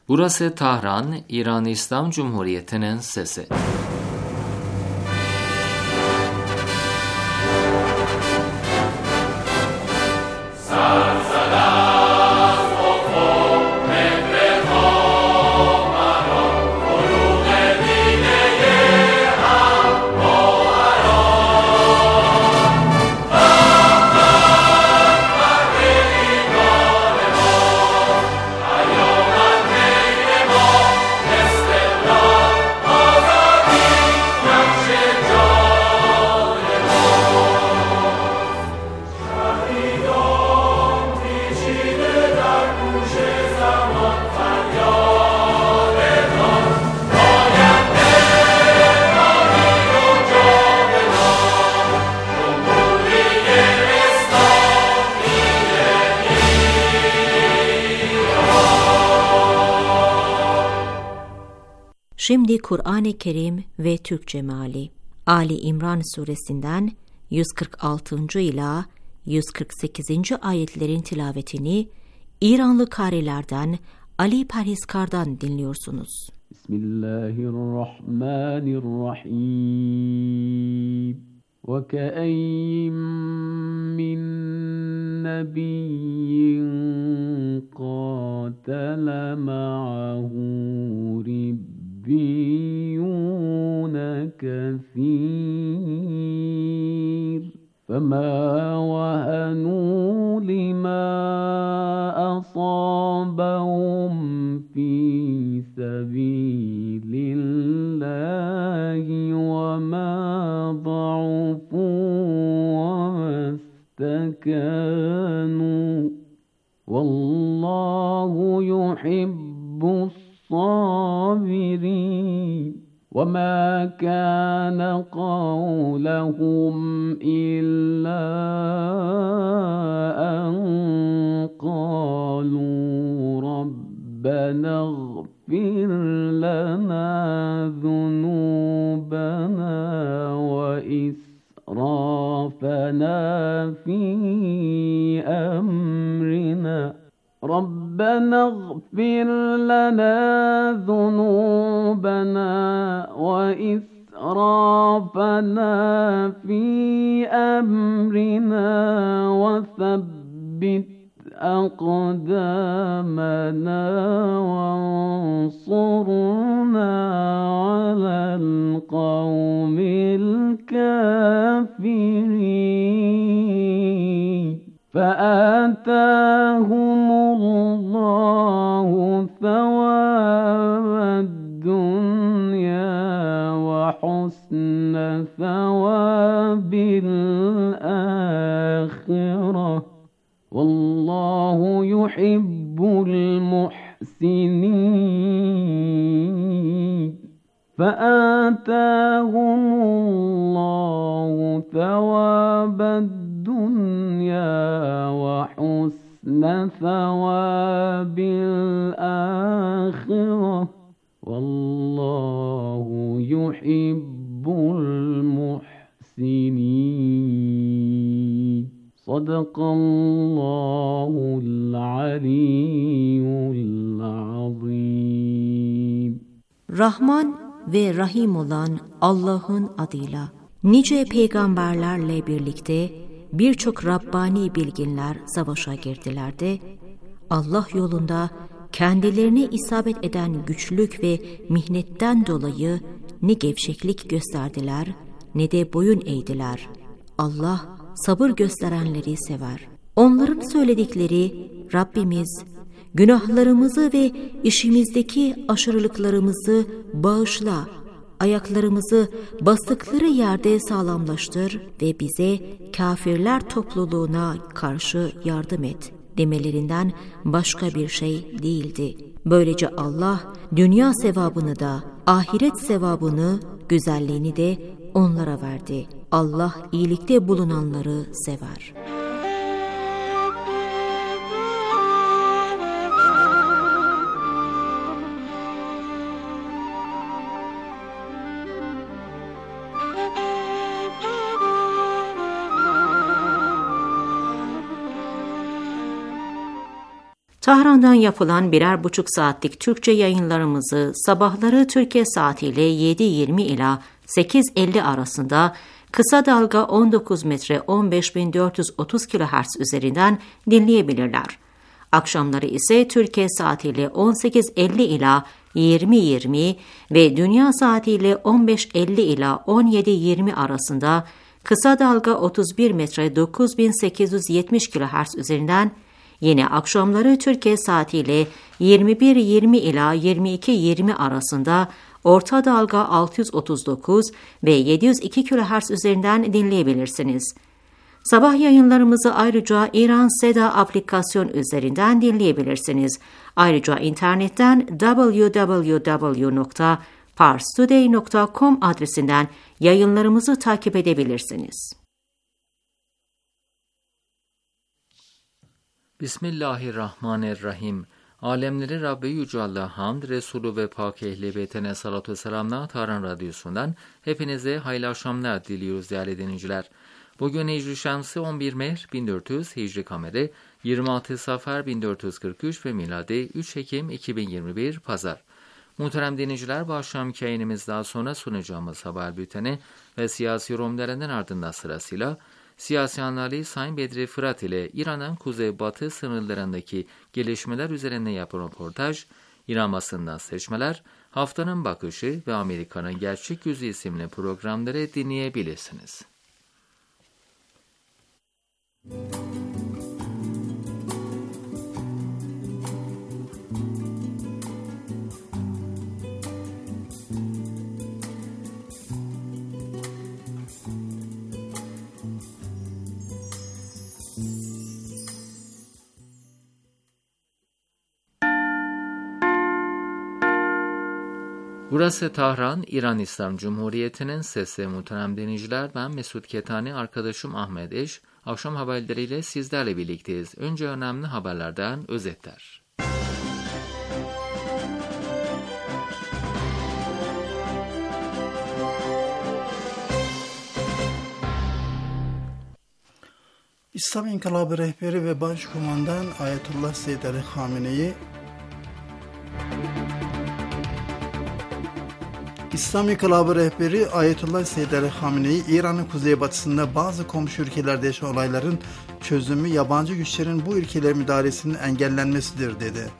Burası Tahran, İran İslam Cumhuriyeti'nin sesi. Şimdi Kur'an-ı Kerim ve Türkçe meali. Ali İmran suresinden 146. ila 148. ayetlerin tilavetini İranlı karilerden Ali Perhiskar'dan dinliyorsunuz. Bismillahirrahmanirrahim. وَكَأَيِّن مِّن نَّبِيٍّ قَاتَلَ مَعَهُ رِبِّيُّونَ كَثِيرٌ فَمَا وَهَنُوا لِمَا أَصَابَهُمْ فِي سَبِيلِ اللَّهِ وَمَا ضَعُفُوا وَمَا اسْتَكَانُوا وَاللَّهُ يُحِبُّ الصَّابِرِينَ وَمَا كَانَ قَوْلَهُمْ إِلَّا أَن قَالُوا رَبَّنَا اغْفِرْ لَنَا ذُنُوبَنَا وَإِسْرَافَنَا فِي أَمْرِنَا رَبَّنَا اغْفِرْ لَنَا ذُنُوبَنَا وَإِسْرَافَنَا فِي أَمْرِنَا وَثَبِّتْ أَقْدَامَنَا وَانصُرْنَا عَلَى الْقَوْمِ الْكَافِرِينَ فَآتَاهُمُ اللَّهُ ثَوَابَ الدُّنْيَا وَحُسْنَ ثَوَابِ الْآخِرَةِ وَاللَّهُ يُحِبُّ الْمُحْسِنِينَ فَآتَاهُمُ اللَّهُ ثَوَابَ الدُّنْيا وَحُسْنَ ثَوَابِ الْآخِرَةِ وَاللَّهُ يُحِبُّ الْمُحْسِنِينَ صدق الله العلي العظيم. Rahman ve Rahim olan Allah'ın adıyla. Nice peygamberlerle birlikte birçok Rabbani bilginler savaşa girdiler de Allah yolunda kendilerine isabet eden güçlük ve mihnetten dolayı ne gevşeklik gösterdiler ne de boyun eğdiler. Allah sabır gösterenleri sever. Onların söyledikleri Rabbimiz günahlarımızı ve işimizdeki aşırılıklarımızı bağışla, ayaklarımızı bastıkları yerde sağlamlaştır ve bize kafirler topluluğuna karşı yardım et demelerinden başka bir şey değildi. Böylece Allah dünya sevabını da ahiret sevabını, güzelliğini de onlara verdi. Allah iyilikte bulunanları sever. Tahran'dan yapılan 1,5 saatlik Türkçe yayınlarımızı sabahları Türkiye saatiyle 7:20 ila 8:50 arasında kısa dalga 19 metre 15.430 kHz üzerinden dinleyebilirler. Akşamları ise Türkiye saatiyle 18:50 ila 20:20 ve dünya saatiyle 15:50 ila 17:20 arasında kısa dalga 31 metre 9870 kHz üzerinden, yine akşamları Türkiye saatiyle 21:20 ila 22:20 arasında orta dalga 639 ve 702 kHz üzerinden dinleyebilirsiniz. Sabah yayınlarımızı ayrıca İran Seda aplikasyon üzerinden dinleyebilirsiniz. Ayrıca internetten www.parstoday.com adresinden yayınlarımızı takip edebilirsiniz. Bismillahirrahmanirrahim. Alemleri Rabbi Yüce Allah'a hamd, Resulü ve Pak Ehli Beytine salatu ve selamla Tahran Radyosu'ndan hepinize hayırlı akşamlar diliyoruz değerli dinleyiciler. Bugün Hicri Şemsi 11 Mehr 1400, Hicri Kameri 26 Safer 1443 ve miladi 3 Ekim 2021 Pazar. Muhterem dinleyiciler, bu akşamki yayınımızdan sonra sunacağımız haber bülteni ve siyasi yorumlarının ardından sırasıyla siyasi analiz Sayın Bedri Fırat ile İran'ın kuzey-batı sınırlarındaki gelişmeler üzerine yapılan röportaj, İran basından seçmeler, haftanın bakışı ve Amerika'nın gerçek yüzü isimli programları dinleyebilirsiniz. Burası Tahran, İran İslam Cumhuriyeti'nin sesi. Muhterem dinleyiciler, ben Mesut Ketani, arkadaşım Ahmet Eş. Akşam haberleriyle sizlerle birlikteyiz. Önce önemli haberlerden özetler. İslam İnkılabı rehberi ve başkumandan Ayetullah Seyyid Ali Hamene'yi İslam İnkılabı rehberi Ayetullah Seyyid Ali Hamene'yi İran'ın kuzeybatısında bazı komşu ülkelerde yaşanan olayların çözümü yabancı güçlerin bu ülkelere müdahalesinin engellenmesidir dedi.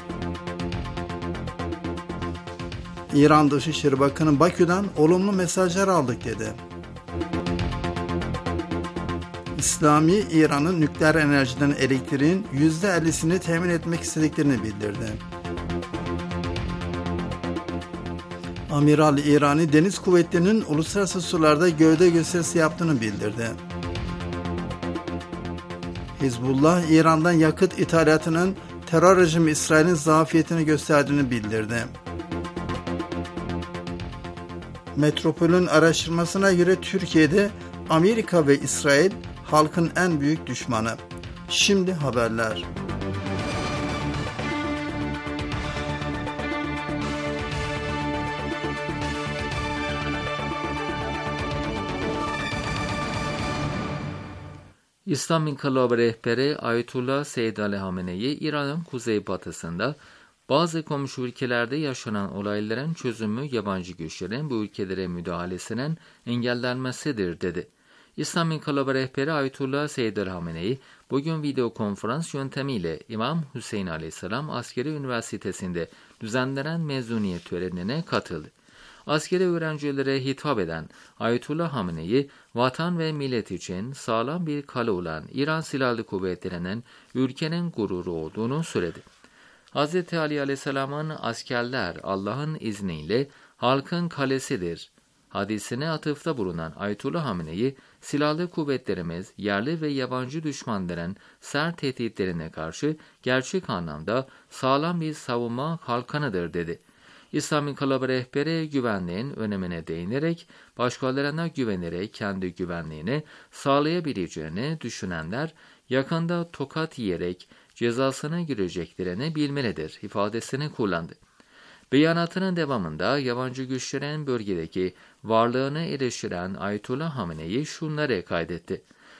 İran Dışişleri Bakanı Bakü'den olumlu mesajlar aldık dedi. İslami İran'ın nükleer enerjiden elektriğin %50'sini temin etmek istediklerini bildirdi. Amiral İrani Deniz Kuvvetleri'nin uluslararası sularda gövde gösterisi yaptığını bildirdi. Hizbullah, İran'dan yakıt ithalatının terör rejimi İsrail'in zafiyetini gösterdiğini bildirdi. Metropol'ün araştırmasına göre Türkiye'de Amerika ve İsrail halkın en büyük düşmanı. Şimdi haberler. İslam İnkılabı rehberi Ayetullah Seyyid Ali Hamene'yi İran'ın kuzeybatısında bazı komşu ülkelerde yaşanan olayların çözümü yabancı güçlerin bu ülkelere müdahalesinin engellenmesidir dedi. İslam İnkılabı rehberi Ayetullah Seyyid Ali Hamene'yi bugün video konferans yöntemiyle İmam Hüseyin Aleyhisselam Askeri Üniversitesi'nde düzenlenen mezuniyet törenine katıldı. Askeri öğrencilere hitap eden Ayetullah Hamene'yi vatan ve millet için sağlam bir kale olan İran Silahlı Kuvvetleri'nin ülkenin gururu olduğunu söyledi. Hz. Ali Aleyhisselam'ın askerler Allah'ın izniyle halkın kalesidir hadisine atıfta bulunan Ayetullah Hamene'yi silahlı kuvvetlerimiz yerli ve yabancı düşmanların sert tehditlerine karşı gerçek anlamda sağlam bir savunma kalkanıdır dedi. İslam İnkılabı rehberi güvenliğin önemine değinerek başkalarına güvenerek kendi güvenliğini sağlayabileceğini düşünenler yakında tokat yiyerek cezasına gireceklerini bilmelidir ifadesini kullandı. Beyanatının devamında yabancı güçlerin bölgedeki varlığını eleştiren Ayetullah Hamene'yi şunları kaydetti.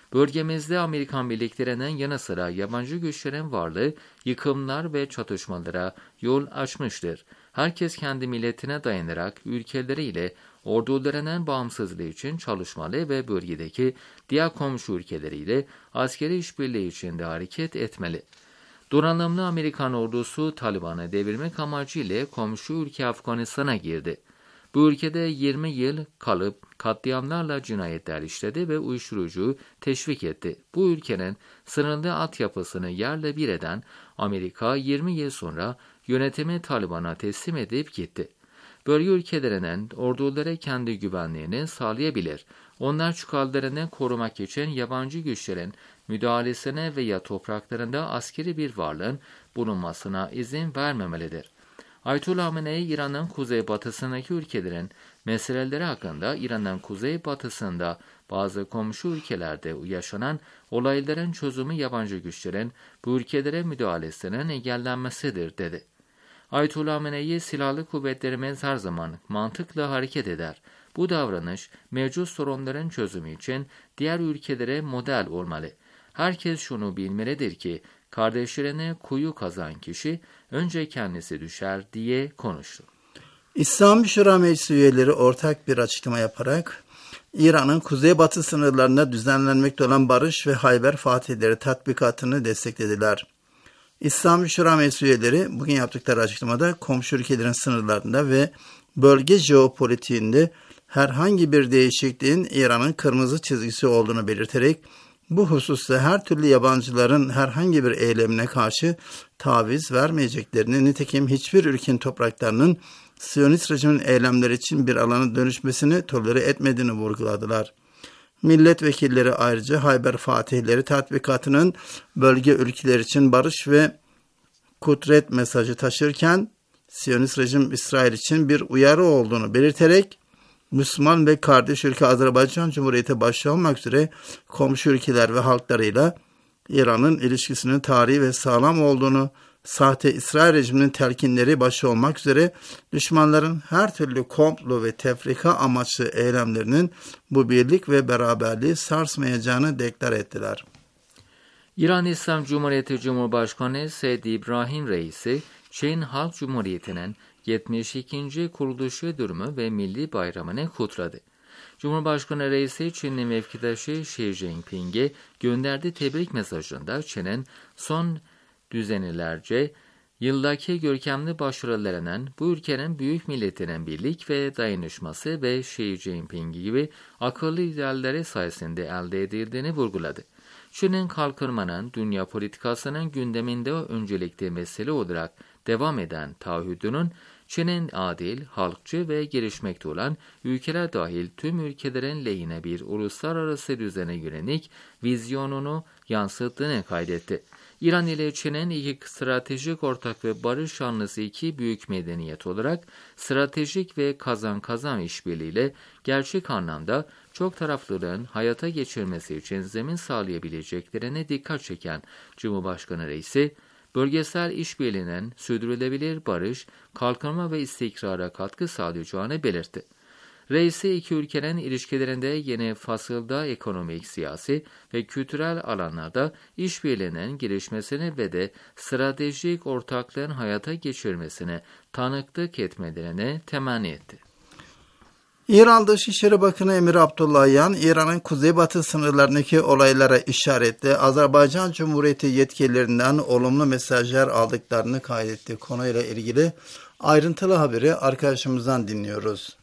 Bölgemizde Amerikan birliklerinin yanı sıra yabancı güçlerin varlığı yıkımlar ve çatışmalara yol açmıştır. Herkes kendi milletine dayanarak ülkeleriyle ordularının bağımsızlığı için çalışmalı ve bölgedeki diğer komşu ülkeleriyle askeri işbirliği içinde hareket etmeli. Donanımlı Amerikan ordusu Taliban'ı devirmek amacıyla komşu ülke Afganistan'a girdi. Bu ülkede 20 yıl kalıp katliamlarla cinayetler işledi ve uyuşturucuyu teşvik etti. Bu ülkenin sınırlı altyapısını yerle bir eden Amerika 20 yıl sonra yönetimi Taliban'a teslim edip gitti. Bölge ülkelerinin orduları kendi güvenliğini sağlayabilir. Onlar çıkarlarını korumak için yabancı güçlerin müdahalesine veya topraklarında askeri bir varlığın bulunmasına izin vermemelidir. Ayetullah Hamenei, İran'ın kuzeybatısındaki ülkelerin meseleleri hakkında İran'ın kuzeybatısında bazı komşu ülkelerde yaşanan olayların çözümü yabancı güçlerin bu ülkelere müdahalesinin engellenmesidir dedi. Ayetullah Hamenei, silahlı kuvvetlerimiz her zaman mantıkla hareket eder. Bu davranış mevcut sorunların çözümü için diğer ülkelere model olmalı. Herkes şunu bilmelidir ki kardeşlerine kuyu kazan kişi önce kendisi düşer diye konuştu. İslam Şura Meclisi üyeleri ortak bir açıklama yaparak İran'ın kuzeybatı sınırlarında düzenlenmekte olan barış ve Hayber Fatihleri tatbikatını desteklediler. İslam Şura Meclisi üyeleri bugün yaptıkları açıklamada komşu ülkelerin sınırlarında ve bölge jeopolitiğinde herhangi bir değişikliğin İran'ın kırmızı çizgisi olduğunu belirterek bu hususta her türlü yabancıların herhangi bir eylemine karşı taviz vermeyeceklerini, nitekim hiçbir ülkenin topraklarının Siyonist rejimin eylemleri için bir alana dönüşmesini tolere etmediğini vurguladılar. Milletvekilleri ayrıca Hayber Fatihleri tatbikatının bölge ülkeler için barış ve kudret mesajı taşırken Siyonist rejim İsrail için bir uyarı olduğunu belirterek Müslüman ve kardeş ülke Azerbaycan Cumhuriyeti başta olmak üzere komşu ülkeler ve halklarıyla İran'ın ilişkisinin tarihi ve sağlam olduğunu, sahte İsrail rejiminin telkinleri başta olmak üzere düşmanların her türlü komplo ve tefrika amaçlı eylemlerinin bu birlik ve beraberliği sarsmayacağını deklar ettiler. İran İslam Cumhuriyeti Cumhurbaşkanı Seyyid İbrahim Reisi, Çin Halk Cumhuriyeti'nin 72. kuruluşu durumu ve milli bayramını kutladı. Cumhurbaşkanı Reisi, Çinli mevkidaşı Xi Jinping'e gönderdiği tebrik mesajında Çin'in son düzenlerce yıldaki görkemli başarılarının bu ülkenin büyük milletinin birlik ve dayanışması ve Xi Jinping gibi akıllı liderleri sayesinde elde edildiğini vurguladı. Çin'in kalkınmanın dünya politikasının gündeminde öncelikli mesele olarak devam eden taahhüdünün Çin'in adil, halkçı ve gelişmekte olan ülkeler dahil tüm ülkelerin lehine bir uluslararası düzene yönelik vizyonunu yansıttığını kaydetti. İran ile Çin'in iki stratejik ortak ve barış yanlısı iki büyük medeniyet olarak stratejik ve kazan-kazan işbirliğiyle gerçek anlamda çok taraflılığın hayata geçirmesi için zemin sağlayabileceklerine dikkat çeken Cumhurbaşkanı Reisi, bölgesel işbirliğinin sürdürülebilir barış, kalkınma ve istikrara katkı sağlayacağını belirtti. Reisi, iki ülkenin ilişkilerinde yeni fasılda ekonomik, siyasi ve kültürel alanlarda işbirliğinin gelişmesini ve de stratejik ortaklığın hayata geçirmesine tanıklık etmelerini temenni etti. İran Dışişleri Bakanı Emir Abdullahian, İran'ın kuzeybatı sınırlarındaki olaylara işaretle Azerbaycan Cumhuriyeti yetkililerinden olumlu mesajlar aldıklarını kaydetti. Konuyla ilgili ayrıntılı haberi arkadaşımızdan dinliyoruz.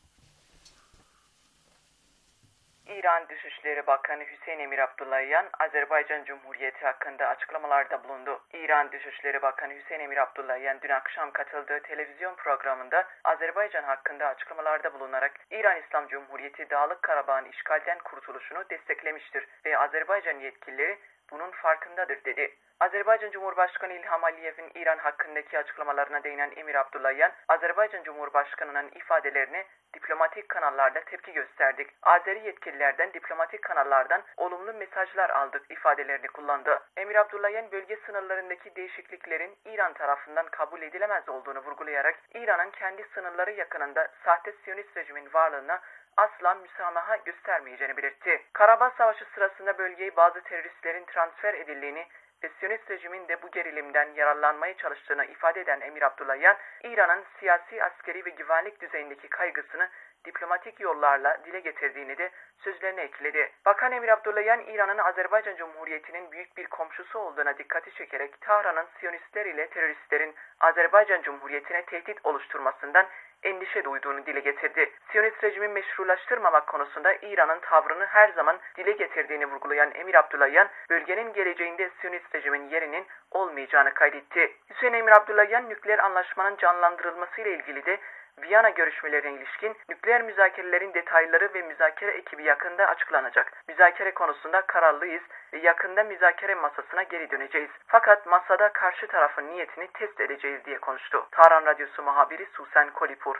İran Dışişleri Bakanı Hüseyin Emir Abdullahian, Azerbaycan Cumhuriyeti hakkında açıklamalarda bulundu. İran Dışişleri Bakanı Hüseyin Emir Abdullahian dün akşam katıldığı televizyon programında Azerbaycan hakkında açıklamalarda bulunarak İran İslam Cumhuriyeti Dağlık Karabağ'ın işgalden kurtuluşunu desteklemiştir ve Azerbaycan yetkilileri bunun farkındadır dedi. Azerbaycan Cumhurbaşkanı İlham Aliyev'in İran hakkındaki açıklamalarına değinen Emir Abdullahian, Azerbaycan Cumhurbaşkanı'nın ifadelerine diplomatik kanallarda tepki gösterdik. Azeri yetkililerden diplomatik kanallardan olumlu mesajlar aldık ifadelerini kullandı. Emir Abdullahian bölge sınırlarındaki değişikliklerin İran tarafından kabul edilemez olduğunu vurgulayarak İran'ın kendi sınırları yakınında sahte Siyonist rejimin varlığına asla müsamaha göstermeyeceğini belirtti. Karabağ Savaşı sırasında bölgeye bazı teröristlerin transfer edildiğini ve Siyonist rejimin de bu gerilimden yararlanmaya çalıştığını ifade eden Emir Abdullahian, İran'ın siyasi, askeri ve güvenlik düzeyindeki kaygısını diplomatik yollarla dile getirdiğini de sözlerine ekledi. Bakan Emir Abdullahian, İran'ın Azerbaycan Cumhuriyeti'nin büyük bir komşusu olduğuna dikkati çekerek Tahran'ın Siyonistler ile teröristlerin Azerbaycan Cumhuriyeti'ne tehdit oluşturmasından endişe duyduğunu dile getirdi. Siyonist rejimi meşrulaştırmamak konusunda İran'ın tavrını her zaman dile getirdiğini vurgulayan Emir Abdullahian, bölgenin geleceğinde Siyonist rejimin yerinin olmayacağını kaydetti. Hüseyin Emir Abdullahian, nükleer anlaşmanın canlandırılmasıyla ilgili de Viyana görüşmelerine ilişkin nükleer müzakerelerin detayları ve müzakere ekibi yakında açıklanacak. Müzakere konusunda kararlıyız ve yakında müzakere masasına geri döneceğiz. Fakat masada karşı tarafın niyetini test edeceğiz diye konuştu. Tahran Radyosu muhabiri Susan Kolipur.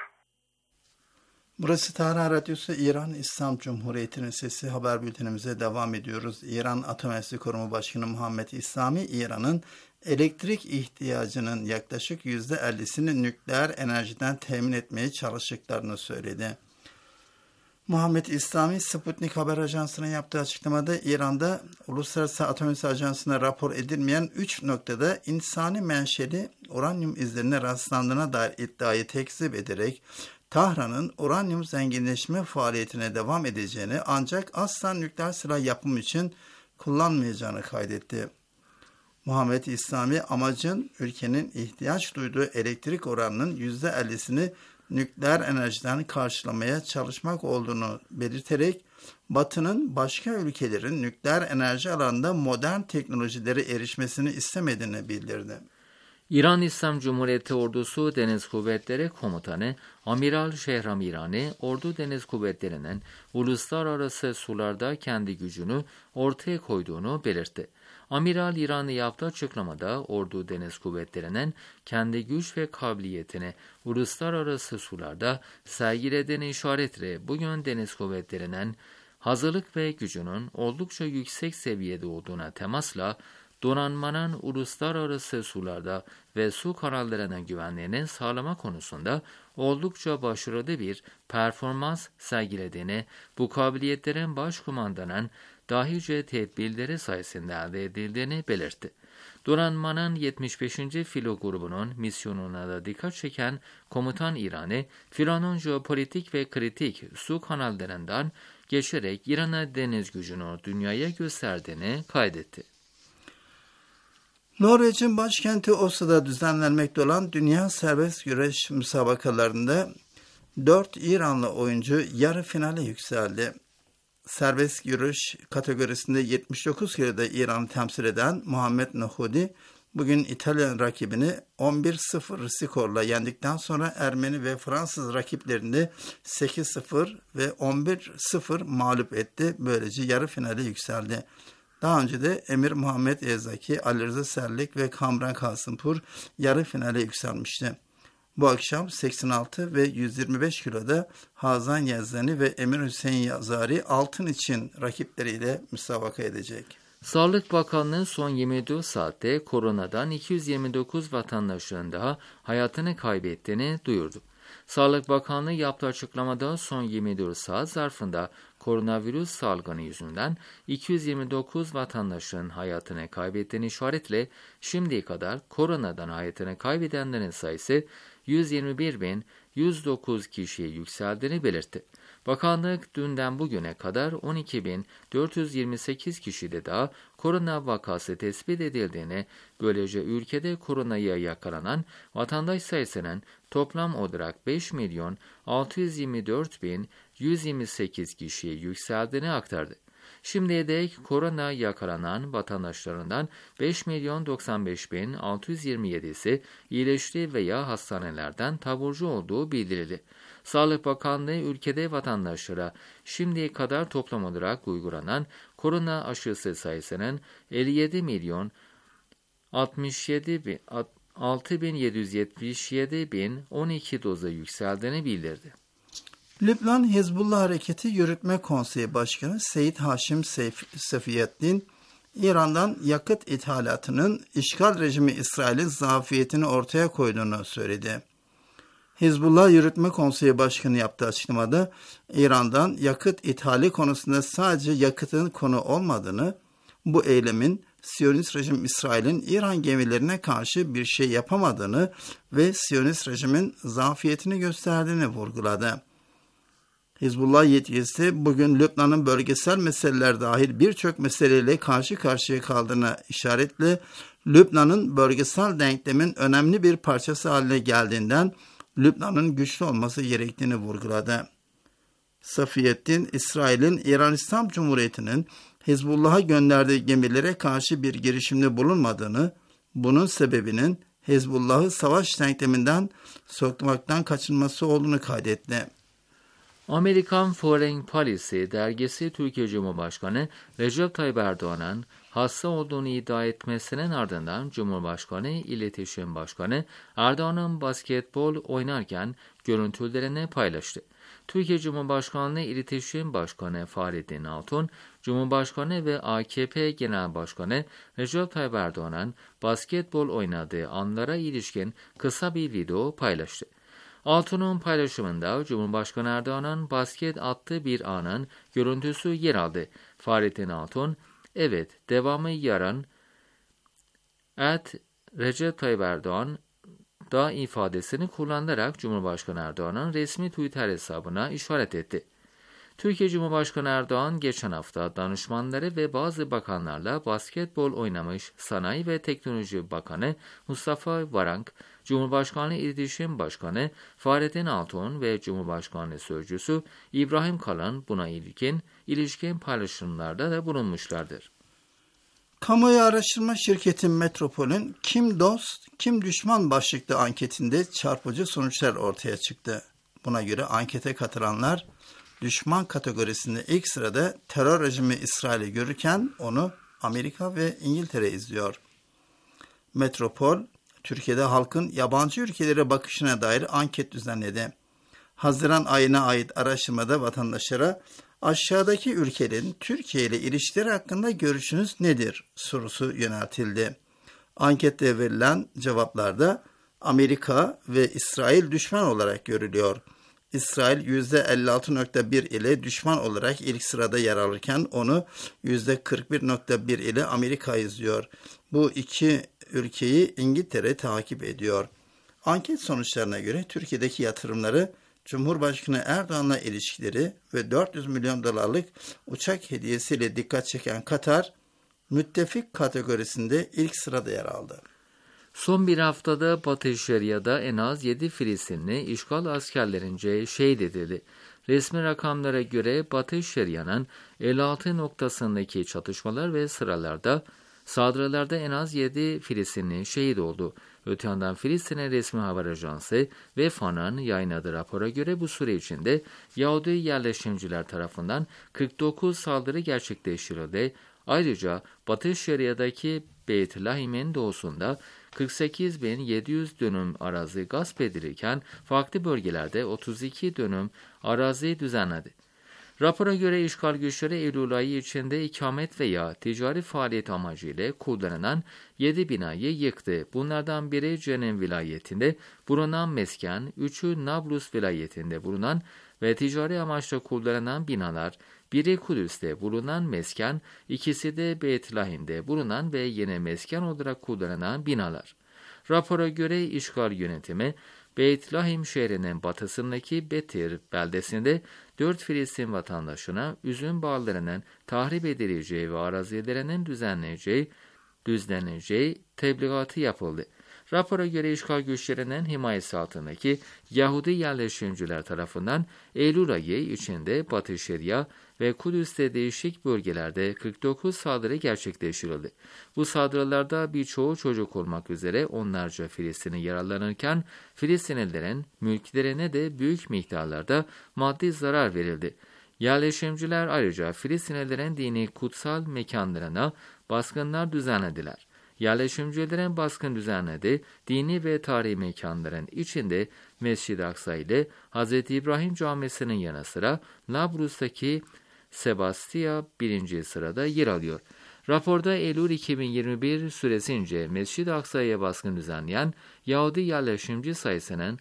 Burası Tahran Radyosu, İran İslam Cumhuriyeti'nin sesi. Haber bültenimize devam ediyoruz. İran Atom Enerjisi Kurumu Başkanı Muhammed İslami, İran'ın elektrik ihtiyacının yaklaşık %50'sini nükleer enerjiden temin etmeye çalıştıklarını söyledi. Muhammed İslami, Sputnik Haber Ajansı'na yaptığı açıklamada İran'da Uluslararası Atom Enerjisi Ajansı'na rapor edilmeyen 3 noktada insani menşeli uranyum izlerine rastlandığına dair iddiayı tekzip ederek Tahran'ın uranyum zenginleşme faaliyetine devam edeceğini ancak asla nükleer silah yapımı için kullanmayacağını kaydetti. Muhammed İslami, amacın ülkenin ihtiyaç duyduğu elektrik oranının %50'sini nükleer enerjiden karşılamaya çalışmak olduğunu belirterek Batı'nın başka ülkelerin nükleer enerji alanında modern teknolojilere erişmesini istemediğini bildirdi. İran İslam Cumhuriyeti Ordusu Deniz Kuvvetleri Komutanı Amiral Şehram İrani, Ordu Deniz Kuvvetleri'nin uluslararası sularda kendi gücünü ortaya koyduğunu belirtti. Amiral İrani yaptığı açıklamada Ordu Deniz Kuvvetleri'nin kendi güç ve kabiliyetini uluslararası sularda sergilediğini işaretle bugün Deniz Kuvvetleri'nin hazırlık ve gücünün oldukça yüksek seviyede olduğuna temasla donanmanın uluslararası sularda ve su kanallarının güvenliğini sağlama konusunda oldukça başarılı bir performans sergilediğini, bu kabiliyetlerin başkumandanın dahice tedbirleri sayesinde elde edildiğini belirtti. Donanmanın 75. Filo grubunun misyonuna da dikkat çeken komutan İran'ı, filonun jeopolitik ve kritik su kanallarından geçerek İran'a deniz gücünü dünyaya gösterdiğini kaydetti. Norveç'in başkenti Oslo'da düzenlenmekte olan Dünya Serbest Güreş müsabakalarında 4 İranlı oyuncu yarı finale yükseldi. Serbest güreş kategorisinde 79 kiloda İran'ı temsil eden Muhammed Nahudi, bugün İtalyan rakibini 11-0 skorla yendikten sonra Ermeni ve Fransız rakiplerini 8-0 ve 11-0 mağlup etti. Böylece yarı finale yükseldi. Daha önce de Emir Muhammed Ezaki, Ali Rıza Serlik ve Kamran Kasımpur yarı finale yükselmişti. Bu akşam 86 ve 125 kiloda Hazan Yazdani ve Emir Hüseyin Yazari altın için rakipleriyle müsabaka edecek. Sağlık Bakanlığı son 24 saatte koronadan 229 vatandaşın daha hayatını kaybettiğini duyurdu. Sağlık Bakanlığı yaptığı açıklamada son 24 saat zarfında koronavirüs salgını yüzünden 229 vatandaşın hayatını kaybettiğini işaretle şimdiye kadar koronadan hayatını kaybedenlerin sayısı 121.109 kişiye yükseldiğini belirtti. Bakanlık dünden bugüne kadar 12.428 kişide daha korona vakası tespit edildiğini, böylece ülkede koronaya yakalanan vatandaş sayısının toplam olarak 5.624.128 kişiye yükseldiğini aktardı. Şimdiye dek korona yakalanan vatandaşlarından 5.095.627'si iyileşti veya hastanelerden taburcu olduğu bildirildi. Sağlık Bakanlığı ülkede vatandaşlara şimdiye kadar toplam olarak uygulanan korona aşısı sayısının 67.12 doza yükseldiğini bildirdi. Lübnan Hizbullah Hareketi Yürütme Konseyi Başkanı Seyyid Haşim Safiyettin, İran'dan yakıt ithalatının işgal rejimi İsrail'in zafiyetini ortaya koyduğunu söyledi. Hizbullah Yürütme Konseyi Başkanı yaptığı açıklamada İran'dan yakıt ithali konusunda sadece yakıtın konu olmadığını, bu eylemin Siyonist rejim İsrail'in İran gemilerine karşı bir şey yapamadığını ve Siyonist rejimin zafiyetini gösterdiğini vurguladı. Hizbullah yetkilisi bugün Lübnan'ın bölgesel meseleler dahil birçok meseleyle karşı karşıya kaldığına işaretle Lübnan'ın bölgesel denklemin önemli bir parçası haline geldiğinden Lübnan'ın güçlü olması gerektiğini vurguladı. Safiyettin, İsrail'in İran İslam Cumhuriyeti'nin Hizbullah'a gönderdiği gemilere karşı bir girişimde bulunmadığını, bunun sebebinin Hizbullah'ı savaş denkleminden sokmaktan kaçınması olduğunu kaydetti. Amerikan Foreign Policy dergisi Türkiye Cumhurbaşkanı Recep Tayyip Erdoğan'ın hasta olduğunu iddia etmesinin ardından Cumhurbaşkanı İletişim Başkanı Erdoğan'ın basketbol oynarken görüntülerini paylaştı. Türkiye Cumhurbaşkanlığı İletişim Başkanı Fahrettin Altun, Cumhurbaşkanı ve AKP Genel Başkanı Recep Tayyip Erdoğan'ın basketbol oynadığı anlara ilişkin kısa bir video paylaştı. Altun'un paylaşımında Cumhurbaşkanı Erdoğan'ın basket attığı bir anın görüntüsü yer aldı. Fahrettin Altun, evet devamı yarın Recep Tayyip Erdoğan da ifadesini kullanarak Cumhurbaşkanı Erdoğan'ın resmi Twitter hesabına işaret etti. Türkiye Cumhurbaşkanı Erdoğan geçen hafta danışmanları ve bazı bakanlarla basketbol oynamış Sanayi ve Teknoloji Bakanı Mustafa Varank, Cumhurbaşkanlığı İletişim Başkanı Fahrettin Altun ve Cumhurbaşkanlığı Sözcüsü İbrahim Kalın buna ilişkin paylaşımlarda da bulunmuşlardır. Kamuoyu araştırma şirketi Metropol'ün Kim Dost, Kim Düşman başlıklı anketinde çarpıcı sonuçlar ortaya çıktı. Buna göre ankete katılanlar düşman kategorisinde ilk sırada terör rejimi İsrail'i görürken onu Amerika ve İngiltere izliyor. Metropol, Türkiye'de halkın yabancı ülkelere bakışına dair anket düzenledi. Haziran ayına ait araştırmada vatandaşlara aşağıdaki ülkelerin Türkiye ile ilişkileri hakkında görüşünüz nedir sorusu yöneltildi. Ankette verilen cevaplarda Amerika ve İsrail düşman olarak görülüyor. İsrail %56.1 ile düşman olarak ilk sırada yer alırken onu %41.1 ile Amerika izliyor. Bu iki ülkeyi İngiltere takip ediyor. Anket sonuçlarına göre Türkiye'deki yatırımları, Cumhurbaşkanı Erdoğan'la ilişkileri ve 400 milyon dolarlık uçak hediyesiyle dikkat çeken Katar, müttefik kategorisinde ilk sırada yer aldı. Son bir haftada Batı Şeria'da en az 7 Filistinli işgal askerlerince şehit edildi. Resmi rakamlara göre Batı Şeria'nın 56 noktasındaki çatışmalar ve saldırılarda en az 7 Filistinli şehit oldu. Öte yandan Filistin'in resmi haber ajansı ve FA'nın yayınladığı rapora göre bu süre içinde Yahudi yerleşimciler tarafından 49 saldırı gerçekleştirildi. Ayrıca Batı Şeria'daki Beit Lahim'in doğusunda 48.700 dönüm arazi gasp edilirken farklı bölgelerde 32 dönüm arazi düzenledi. Rapora göre işgal güçleri Eylül ayı içinde ikamet veya ticari faaliyet amacıyla kullanılan 7 binayı yıktı. Bunlardan biri Cenin vilayetinde bulunan mesken, 3'ü Nablus vilayetinde bulunan ve ticari amaçla kullanılan binalar, biri Kudüs'te bulunan mesken, ikisi de Beit Lahim'de bulunan ve yine mesken olarak kullanılan binalar. Rapora göre işgal yönetimi, Beit Lahim şehrinin batısındaki Betir beldesinde 4 Filistin vatandaşına üzüm bağlarının tahrip edileceği ve arazilerinin düzenleneceği tebligatı yapıldı. Rapora göre işgal güçlerinin himayesi altındaki Yahudi yerleşimciler tarafından Eylül ayı içinde Batı Şeria ve Kudüs'te değişik bölgelerde 49 saldırı gerçekleştirildi. Bu saldırılarda birçoğu çocuk olmak üzere onlarca Filistinli yaralanırken Filistinlilerin mülklerine de büyük miktarlarda maddi zarar verildi. Yerleşimciler ayrıca Filistinlilerin dini kutsal mekanlarına baskınlar düzenlediler. yerleşimcilerin baskın düzenlediği dini ve tarihi mekanların içinde Mescid-i Aksa ile Hz. İbrahim Camisi'nin yanı sıra Nablus'taki Sebastia 1. sırada yer alıyor. Raporda Eylül 2021 süresince Mescid-i Aksa'ya baskın düzenleyen Yahudi yerleşimci sayısının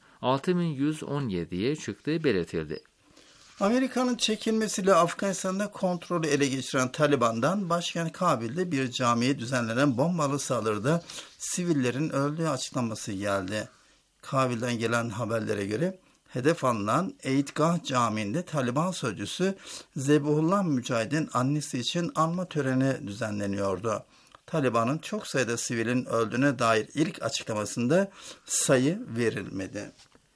6117'ye çıktığı belirtildi. Amerika'nın çekilmesiyle Afganistan'da kontrolü ele geçiren Taliban'dan başkent Kabil'de bir camiye düzenlenen bombalı saldırıda sivillerin öldüğü açıklaması geldi. Kabil'den gelen haberlere göre hedef alınan Eidgah Camii'nde Taliban sözcüsü Zebihullah Mücahid'in annesi için anma töreni düzenleniyordu. Taliban'ın çok sayıda sivilin öldüğüne dair ilk açıklamasında sayı verilmedi.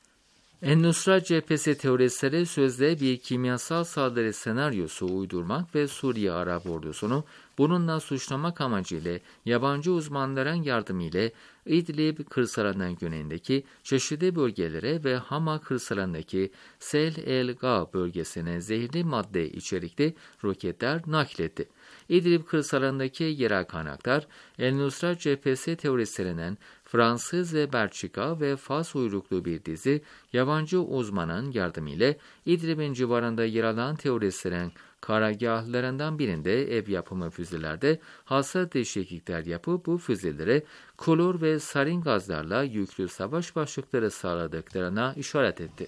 En-Nusra Cephesi teoristleri sözde bir kimyasal saldırı senaryosu uydurmak ve Suriye Arap ordusunu bununla suçlamak amacıyla yabancı uzmanların yardımıyla İdlib kırsalından güneyindeki çeşitli bölgelere ve Hama kırsalındaki Sel el-Ga bölgesine zehirli madde içerikli roketler nakletti. İdlib kırsalındaki yerel kaynaklar En-Nusra Cephesi teoristlerinin Fransız ve Belçika ve Fas uyruklu bir dizi yabancı uzmanın yardımıyla İdlib'in civarında yer alan teröristlerin karargahlarından birinde ev yapımı füzelerde hassas değişiklikler yapıp bu füzelere klor ve sarin gazlarla yüklü savaş başlıkları sağladıklarına işaret etti.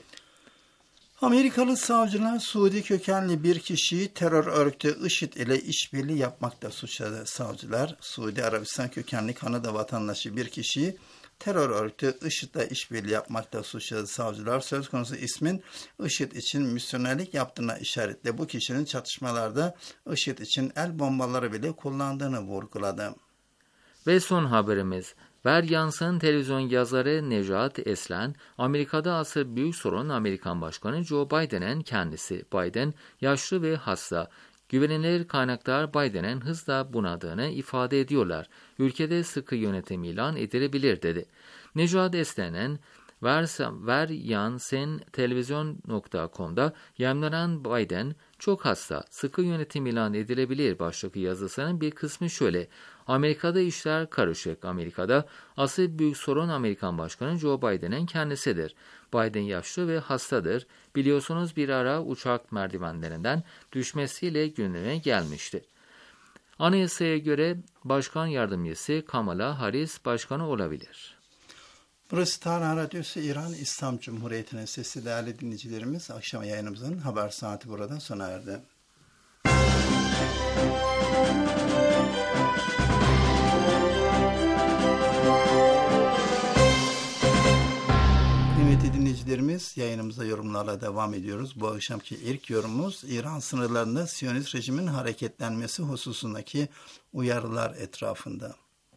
Amerikalı savcılar Suudi kökenli bir kişiyi terör örgütü IŞİD ile işbirliği yapmakla suçladı. Savcılar Suudi Arabistan kökenli Kanada vatandaşı bir kişiyi terör örgütü IŞİD ile işbirliği yapmakla suçladı. Savcılar söz konusu ismin IŞİD için misyonerlik yaptığına işaretle bu kişinin çatışmalarda IŞİD için el bombaları bile kullandığını vurguladı. Ve son haberimiz. Veryans'ın televizyon yazarı Nejat Eslen, Amerika'da asıl büyük sorun Amerikan Başkanı Joe Biden'in kendisi. Biden yaşlı ve hasta. Güvenilir kaynaklar Biden'in hızla bunadığını ifade ediyorlar. Ülkede sıkı yönetim ilan edilebilir dedi. Nejat Eslen'in Veryans'ın televizyon.com'da yayımlanan Biden çok hasta, sıkı yönetim ilan edilebilir başlıklı yazısının bir kısmı şöyle. Amerika'da işler karışık. Amerika'da asıl büyük sorun Amerikan Başkanı Joe Biden'in kendisidir. Biden yaşlı ve hastadır. Biliyorsunuz bir ara uçak merdivenlerinden düşmesiyle gündeme gelmişti. Anayasaya göre Başkan Yardımcısı Kamala Harris Başkanı olabilir. Burası Tarhan Radyosu İran İslam Cumhuriyeti'nin sesi değerli dinleyicilerimiz. Akşam yayınımızın haber saati burada sona erdi. Kıymetli dinleyicilerimiz, yayınımıza yorumlarla devam ediyoruz. Bu akşamki ilk yorumumuz İran sınırlarında Siyonist rejimin hareketlenmesi hususundaki uyarılar etrafında.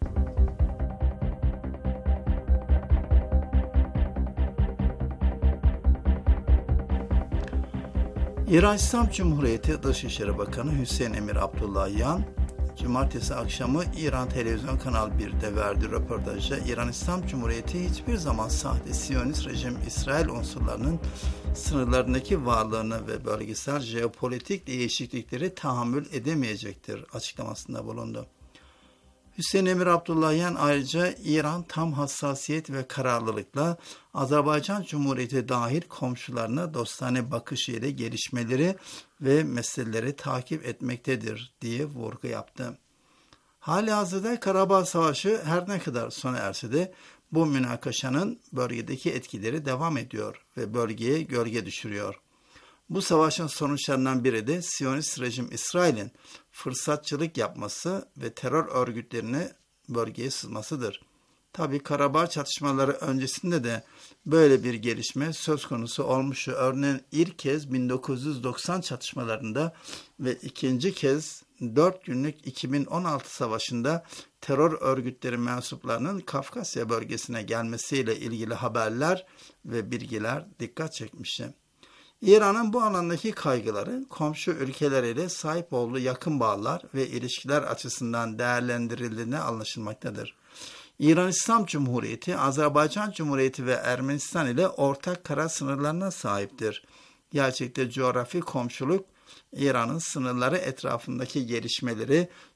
İran İslam Cumhuriyeti Dışişleri Bakanı Hüseyin Emir Abdullahian, Cumartesi akşamı İran Televizyon Kanal 1'de verdiği röportajda İran İslam Cumhuriyeti hiçbir zaman sahte Siyonist rejim İsrail unsurlarının sınırlarındaki varlığını ve bölgesel jeopolitik değişiklikleri tahammül edemeyecektir açıklamasında bulundu. Hüseyin Emir Abdullahian ayrıca İran tam hassasiyet ve kararlılıkla Azerbaycan Cumhuriyeti dahil komşularına dostane bakış ile gelişmeleri ve meseleleri takip etmektedir diye vurgu yaptı. Halihazırda Karabağ Savaşı her ne kadar sona erse de bu münakaşanın bölgedeki etkileri devam ediyor ve bölgeye gölge düşürüyor. Bu savaşın sonuçlarından biri de Siyonist rejim İsrail'in fırsatçılık yapması ve terör örgütlerine bölgeye sızmasıdır. Tabii Karabağ çatışmaları öncesinde de böyle bir gelişme söz konusu olmuştu. Örneğin ilk kez 1990 çatışmalarında ve ikinci kez 4 günlük 2016 savaşında terör örgütleri mensuplarının Kafkasya bölgesine gelmesiyle ilgili haberler ve bilgiler dikkat çekmişti. İran'ın bu alandaki kaygıları komşu ülkeleriyle sahip olduğu yakın bağlar ve ilişkiler açısından değerlendirildiğine anlaşılmaktadır. İran İslam Cumhuriyeti, Azerbaycan Cumhuriyeti ve Ermenistan ile ortak kara sınırlarına sahiptir. Gerçekte coğrafi komşuluk, İran'ın sınırları etrafındaki gelişmeleri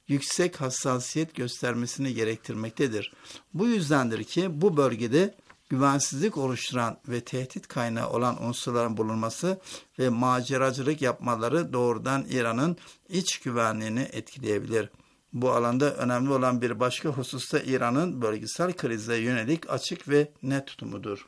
yüksek hassasiyet göstermesini gerektirmektedir. Bu yüzdendir ki bu bölgede güvensizlik oluşturan ve tehdit kaynağı olan unsurların bulunması ve maceracılık yapmaları doğrudan İran'ın iç güvenliğini etkileyebilir. Bu alanda önemli olan bir başka husus da İran'ın bölgesel krize yönelik açık ve net tutumudur.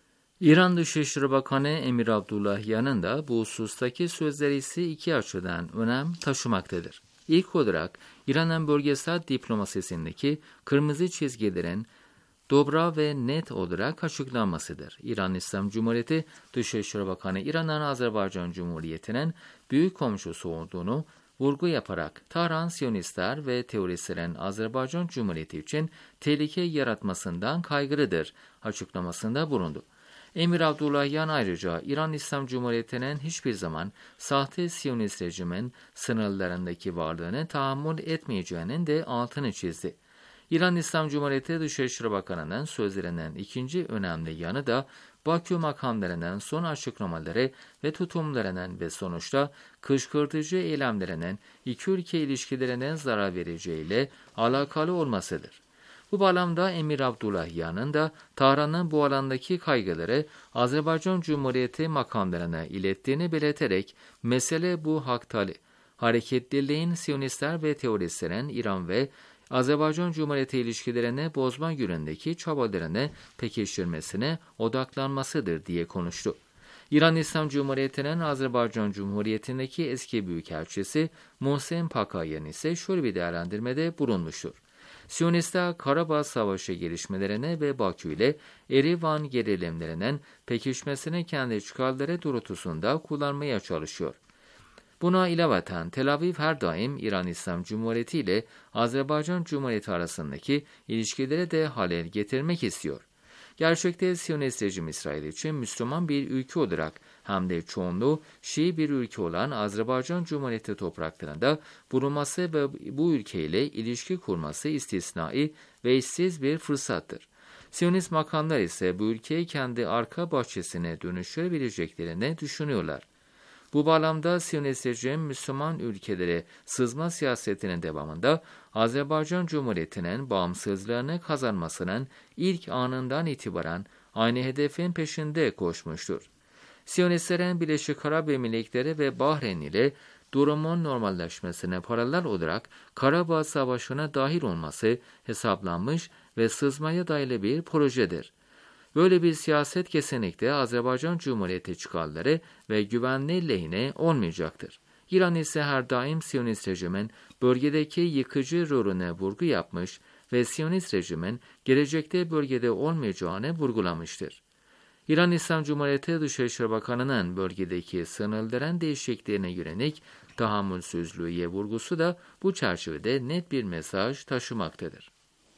İran Dışişleri Bakanı Emir Abdullahian'ın da bu husustaki sözleri ise iki açıdan önem taşımaktadır. İlk olarak İran'ın bölgesel diplomasisindeki kırmızı çizgilerin dobra ve net olarak açıklanmasıdır. İran İslam Cumhuriyeti Dışişleri Bakanı İran'ın Azerbaycan Cumhuriyeti'nin büyük komşusu olduğunu vurgu yaparak Tahran Siyonistler ve teröristlerin Azerbaycan Cumhuriyeti için tehlike yaratmasından kaygılıdır açıklamasında bulundu. Emir Abdullahian ayrıca İran İslam Cumhuriyeti'nin hiçbir zaman sahte Siyonist rejimin sınırlarındaki varlığını tahammül etmeyeceğinin de altını çizdi. İran İslam Cumhuriyeti Dışişleri Bakanı'nın sözlerinin ikinci önemli yanı da Bakü makamlarının son açıklamaları ve tutumlarının ve sonuçta kışkırtıcı eylemlerinin iki ülke ilişkilerine zarar vereceğiyle alakalı olmasıdır. Bu bağlamda Emir Abdullahian'ın da Tahran'ın bu alandaki kaygıları Azerbaycan Cumhuriyeti makamlarına ilettiğini belirterek mesele bu hareketliliğin Siyonistler ve teröristlerin İran ve Azerbaycan Cumhuriyeti ilişkilerini bozma yönündeki çabalarını pekiştirmesine odaklanmasıdır diye konuştu. İran İslam Cumhuriyeti'nin Azerbaycan Cumhuriyeti'ndeki eski büyükelçisi Mohsen Pakayan ise şöyle bir değerlendirmede bulunmuştur. Siyonistler Karabağ Savaşı gelişmelerine ve Bakü ile Erivan gerilimlerinin pekişmesini kendi çıkarları doğrultusunda kullanmaya çalışıyor. Buna ilaveten Tel Aviv her daim İran İslam Cumhuriyeti ile Azerbaycan Cumhuriyeti arasındaki ilişkileri de halel getirmek istiyor. Gerçekte Siyonist rejim İsrail için Müslüman bir ülke olarak hem de çoğunluğu Şii bir ülke olan Azerbaycan Cumhuriyeti topraklarında bulunması ve bu ülkeyle ilişki kurması istisnai ve eşsiz bir fırsattır. Siyonist makamlar ise bu ülkeyi kendi arka bahçesine dönüştürebileceklerini düşünüyorlar. Bu bağlamda Siyonist rejim Müslüman ülkelere sızma siyasetinin devamında Azerbaycan Cumhuriyeti'nin bağımsızlığını kazanmasının ilk anından itibaren aynı hedefin peşinde koşmuştur. Siyonistlerin Birleşik Arap Emirlikleri ve Bahreyn ile durumun normalleşmesine paralel olarak Karabağ Savaşı'na dahil olması hesaplanmış ve sızmaya dayalı bir projedir. Böyle bir siyaset kesinlikle Azerbaycan Cumhuriyeti çıkarları ve güvenliği lehine olmayacaktır. İran ise her daim Siyonist rejimin bölgedeki yıkıcı rolüne vurgu yapmış ve Siyonist rejimin gelecekte bölgede olmayacağını vurgulamıştır. İran İslam Cumhuriyeti Dışişleri Bakanı'nın bölgedeki sınırların değişikliğine yönelik tahammülsüzlüğe vurgusu da bu çerçevede net bir mesaj taşımaktadır.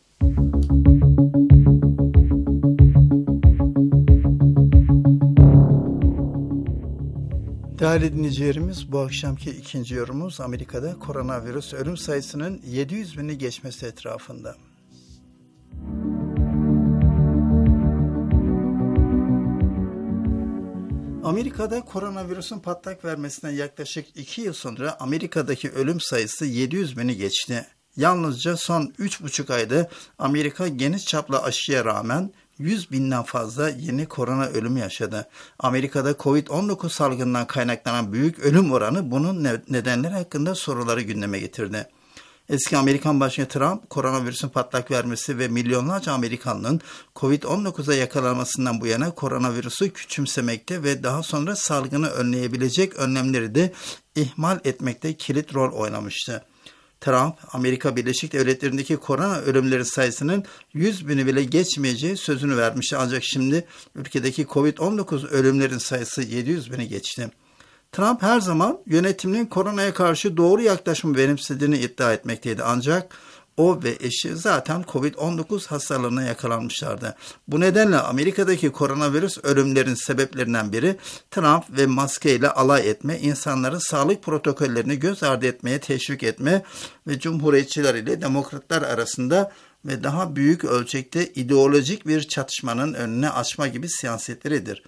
Değerli dinleyicilerimiz, bu akşamki ikinci yorumumuz Amerika'da koronavirüs ölüm sayısının 700 bini geçmesi etrafında. Amerika'da koronavirüsün patlak vermesinden yaklaşık 2 yıl sonra Amerika'daki ölüm sayısı 700 bini geçti. Yalnızca son 3,5 ayda Amerika geniş çaplı aşıya rağmen 100 binden fazla yeni korona ölümü yaşadı. Amerika'da Covid-19 salgından kaynaklanan büyük ölüm oranı bunun nedenleri hakkında soruları gündeme getirdi. Eski Amerikan Başkanı Trump, koronavirüsün patlak vermesi ve milyonlarca Amerikanlının Covid-19'a yakalanmasından bu yana koronavirüsü küçümsemekte ve daha sonra salgını önleyebilecek önlemleri de ihmal etmekte kilit rol oynamıştı. Trump, Amerika Birleşik Devletleri'ndeki korona ölümleri sayısının 100 bini bile geçmeyeceği sözünü vermişti. Ancak şimdi ülkedeki Covid-19 ölümlerin sayısı 700 bini geçti. Trump her zaman yönetiminin koronaya karşı doğru yaklaşımı benimsediğini iddia etmekteydi. Ancak o ve eşi zaten Covid-19 hastalığına yakalanmışlardı. Bu nedenle Amerika'daki koronavirüs ölümlerin sebeplerinden biri Trump ve maskeyle alay etme, insanları sağlık protokollerini göz ardı etmeye teşvik etme ve cumhuriyetçiler ile demokratlar arasında ve daha büyük ölçekte ideolojik bir çatışmanın önüne açma gibi siyasetleridir.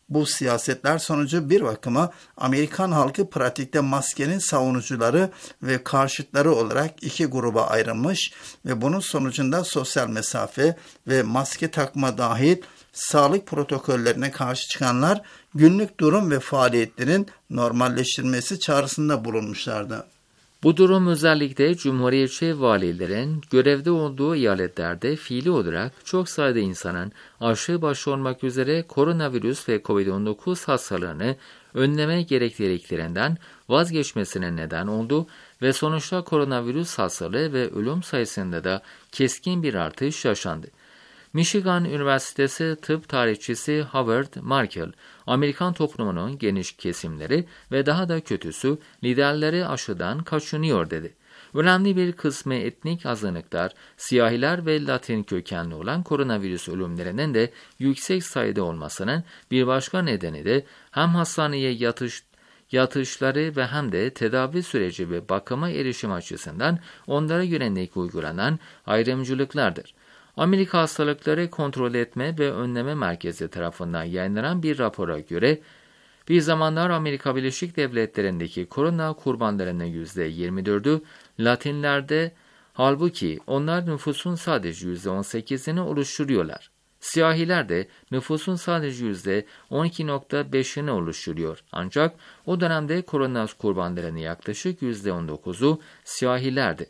Bu siyasetler sonucu bir bakıma Amerikan halkı pratikte maskenin savunucuları ve karşıtları olarak iki gruba ayrılmış ve bunun sonucunda sosyal mesafe ve maske takma dahil sağlık protokollerine karşı çıkanlar günlük durum ve faaliyetlerin normalleştirilmesi çağrısında bulunmuşlardı. Bu durum özellikle Cumhuriyetçi valilerin görevde olduğu eyaletlerde fiili olarak çok sayıda insanın aşı başta olmak üzere koronavirüs ve COVID-19 hastalığını önleme gerekliliklerinden vazgeçmesine neden oldu ve sonuçta koronavirüs hastalığı ve ölüm sayısında da keskin bir artış yaşandı. Michigan Üniversitesi tıp tarihçisi Howard Markel, Amerikan toplumunun geniş kesimleri ve daha da kötüsü liderleri aşıdan kaçınıyor dedi. Önemli bir kısmı etnik azınlıklar, siyahiler ve Latin kökenli olan koronavirüs ölümlerinin de yüksek sayıda olmasının bir başka nedeni de hem hastaneye yatışları ve hem de tedavi süreci ve bakıma erişim açısından onlara yönelik uygulanan ayrımcılıklardır. Amerika Hastalıkları Kontrol Etme ve Önleme Merkezi tarafından yayınlanan bir rapora göre, bir zamanlar Amerika Birleşik Devletleri'ndeki korona kurbanlarının %24'ü Latinlerde, halbuki onlar nüfusun sadece %18'ini oluşturuyorlar. Siyahiler de nüfusun sadece %12.5'ini oluşturuyor. Ancak o dönemde korona kurbanlarının yaklaşık %19'u siyahilerdi.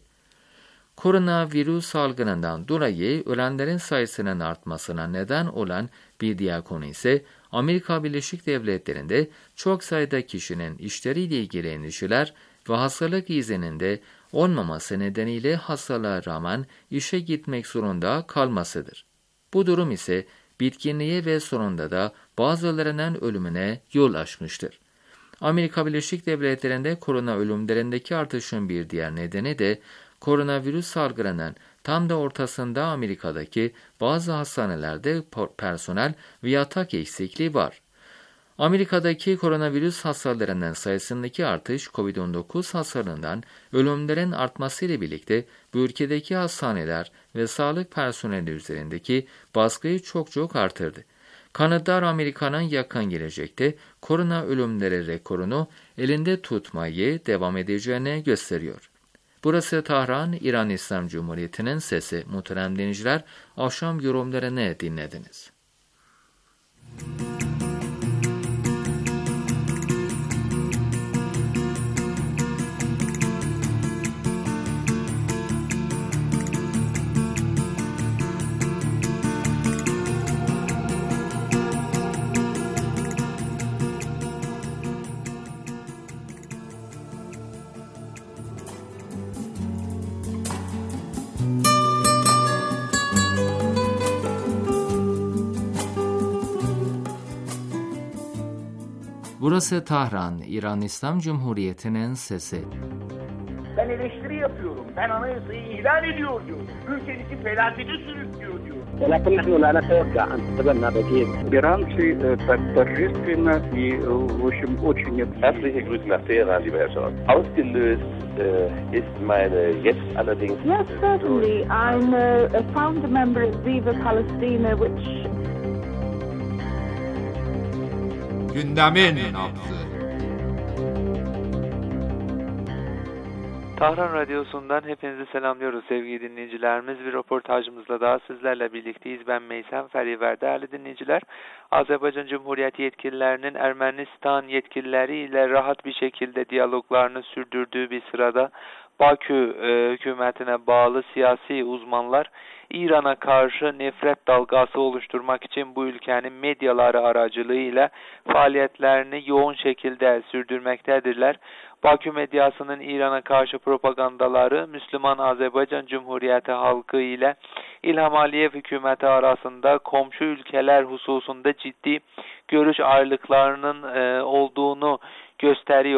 Koronavirüs salgınından dolayı ölenlerin sayısının artmasına neden olan bir diğer konu ise Amerika Birleşik Devletleri'nde çok sayıda kişinin işleriyle ilgili endişeler ve hastalık izinin de olmaması nedeniyle hastalığa rağmen işe gitmek zorunda kalmasıdır. Bu durum ise bitkinliğe ve sonunda da bazılarının ölümüne yol açmıştır. Amerika Birleşik Devletleri'nde korona ölümlerindeki artışın bir diğer nedeni de koronavirüs salgınının tam da ortasında Amerika'daki bazı hastanelerde personel ve yatak eksikliği var. Amerika'daki koronavirüs hastalarının sayısındaki artış COVID-19 hastalığından ölümlerin artmasıyla birlikte bu ülkedeki hastaneler ve sağlık personeli üzerindeki baskıyı çok artırdı. Kanıtlar Amerika'nın yakın gelecekte korona ölümleri rekorunu elinde tutmayı devam edeceğini gösteriyor. Burası Tahran, İran İslam Cumhuriyeti'nin sesi. Muhterem dinleyiciler, akşam yorumlarını dinlediniz. Burası Tahran, İran İslam Cumhuriyeti'nin sesi. Ben eleştiri yapıyorum. Ben anayasayı ihlal ediyor diyor. Ülkenizi felakete sürüklüyor diyor. ولكن نحن لا نتوقع أن تتبنى بديل. Иранцы торжественно и, в общем, очень... Herzliche Grüße nach Teheran, lieber Herr Scholz. Ausgelöst ist meine jetzt allerdings... Yes, certainly. I'm a founder member of Viva Palestina, which... Gündemin nabzı. Tahran Radyosu'ndan hepinizi selamlıyoruz sevgili dinleyicilerimiz. Bir röportajımızla daha sizlerle birlikteyiz. Ben Meysem Feriver. Değerli dinleyiciler, Azerbaycan Cumhuriyeti yetkililerinin Ermenistan yetkilileriyle rahat bir şekilde diyaloglarını sürdürdüğü bir sırada Bakü hükümetine bağlı siyasi uzmanlar İran'a karşı nefret dalgası oluşturmak için bu ülkenin medyaları aracılığıyla faaliyetlerini yoğun şekilde sürdürmektedirler. Bakü medyasının İran'a karşı propagandaları Müslüman Azerbaycan Cumhuriyeti halkı ile İlham Aliyev hükümeti arasında komşu ülkeler hususunda ciddi görüş ayrılıklarının olduğunu gösteriyor.